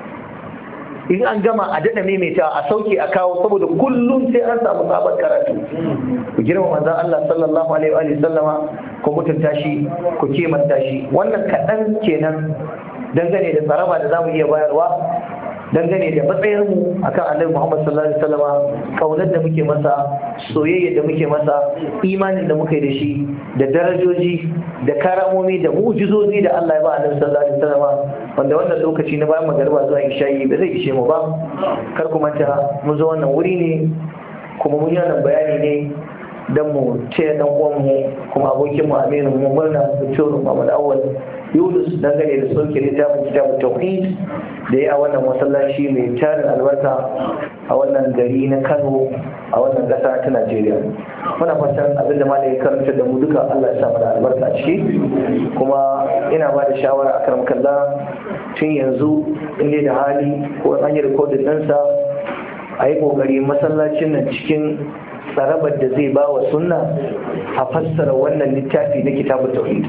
in an gama a daɗa maimaita a sauke a kawo saboda kullum sai an samu sabon karatu ku girma manzon Allah sallallahu alaihi wa sallama ku mutunta shi ku kimanta shi wannan kaɗan kenan dangane da tsaraba da zamu iya bayarwa dangane da matsayinmu akan annabi Muhammad sallallahu alaihi wasallama kaunar da muke masa soyayya da muke masa imanin da muke da shi da darajoji da karamomi da mu'jizozi da Allah ya ba annabi sallallahu alaihi wasallama wanda wannan lokaci na bayan magariba zuwa isha'i ba zai ishe mu ba kar ku manta mun zo wannan wuri ne kuma mun yi wannan bayani ne dan mu ce dan uwan mu kuma abokin mu Aminu mu murna Dr. Muhammad Awwal Yunus dangane da sauke littafin kitabun tauhid da ya a wannan masallaci mai tarin albarka a wannan gari na Kano a wannan ƙasa ta Najeriya. Muna fatan abinda malai ya karanta da mu duka Allah ya sa mana albarka a ciki kuma ina ba da shawara a karam kalla tun yanzu inda da hali ko an yi rikodin ɗinsa a yi ƙoƙari masallacin nan cikin tsarabar da zai ba wa sunna a fassara wannan littafi na kitabun tauhid.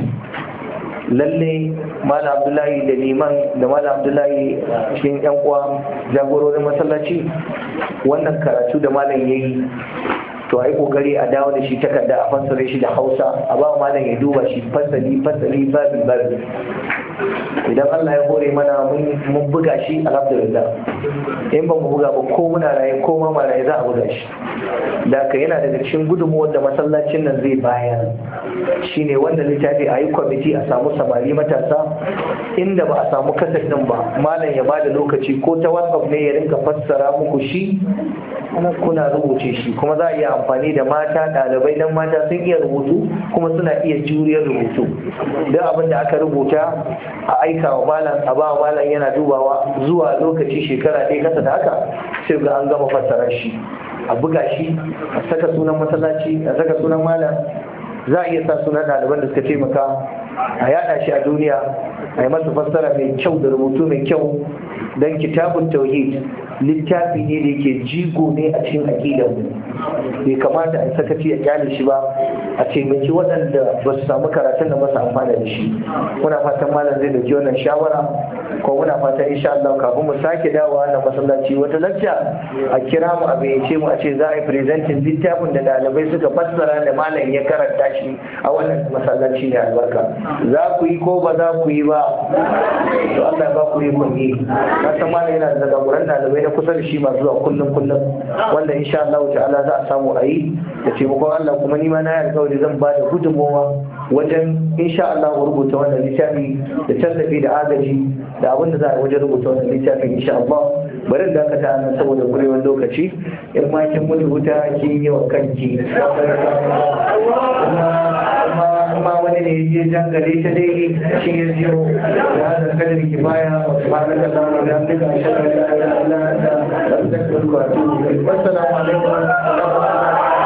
Lalle malam Abdullahi da liman da malam Abdullahi cikin yan uwa jagororin masallaci wannan karatu da malam yayi to ai kokari a dawo da shi takarda a fassare shi da Hausa a ba malam ya duba shi fasali fasali babi babi idan Allah ya hore mana mun buga shi alhamdulillah in ba mu buga ba ko muna raye ko ma raye za a buga shi da ka yana daga cikin gudunmuwar da masallacin nan zai bayar shine wannan littafi a yi kwamiti a samu samari matasa inda ba a samu kasar din ba malam ya bada lokaci ko ta WhatsApp ne ya rinka fassara muku shi kuna rubuce shi kuma za a iya amfani da mata ɗalibai dan mata sun iya rubutu kuma suna iya juriyar rubutu don abin da aka rubuta a aika wa malam a ba malam yana dubawa zuwa lokaci shekara ɗaya kasa da haka sai ga an gama fassara shi a buga shi a saka sunan masallaci a saka sunan malam za a iya sa sunan ɗaliban da suka taimaka a yada shi a duniya a yi masa fassara mai kyau da rubutu mai kyau don kitabun tauhid littafi ne da yake jigo ne a cikin aƙidar mu bai kamata a sakaci a kyale shi ba a taimaki waɗanda ba su samu karatun da masu amfana da shi muna fatan malam zai dauki wannan shawara ko muna fatan insha Allah kafin mu sake dawowa na masallaci wata lacca a kira mu a bayyace mu a ce za a yi presenting littafin da ɗalibai suka fassara da malam ya karanta shi a wannan masallaci ne albarka za ku yi ko ba za ku yi ba to Allah ya ba ku yi kun yi na san malam yana da gaburan ɗalibai na kusa da shi masu zuwa kullum kullum wanda insha Allah ta'ala za a samu a yi da taimakon Allah kuma ni ma na yi alƙawari zan ba da gudunmawa wajen insha Allah rubuta wannan littafi da tallafi da agaji da abin da za a yi wajen rubuta wannan littafi insha Allah bari da aka ta nan saboda kurewar lokaci in ma kin mutu wuta kin yi wa kanki amma wani ne ya jangare ta dai shi ya ziyo da hada kadar kifaya wa subhanaka allahumma wa bihamdika ashhadu an la ilaha illa anta astaghfiruka wa atubu ilaik. Assalamu alaikum wa rahmatullahi wa barakatuh.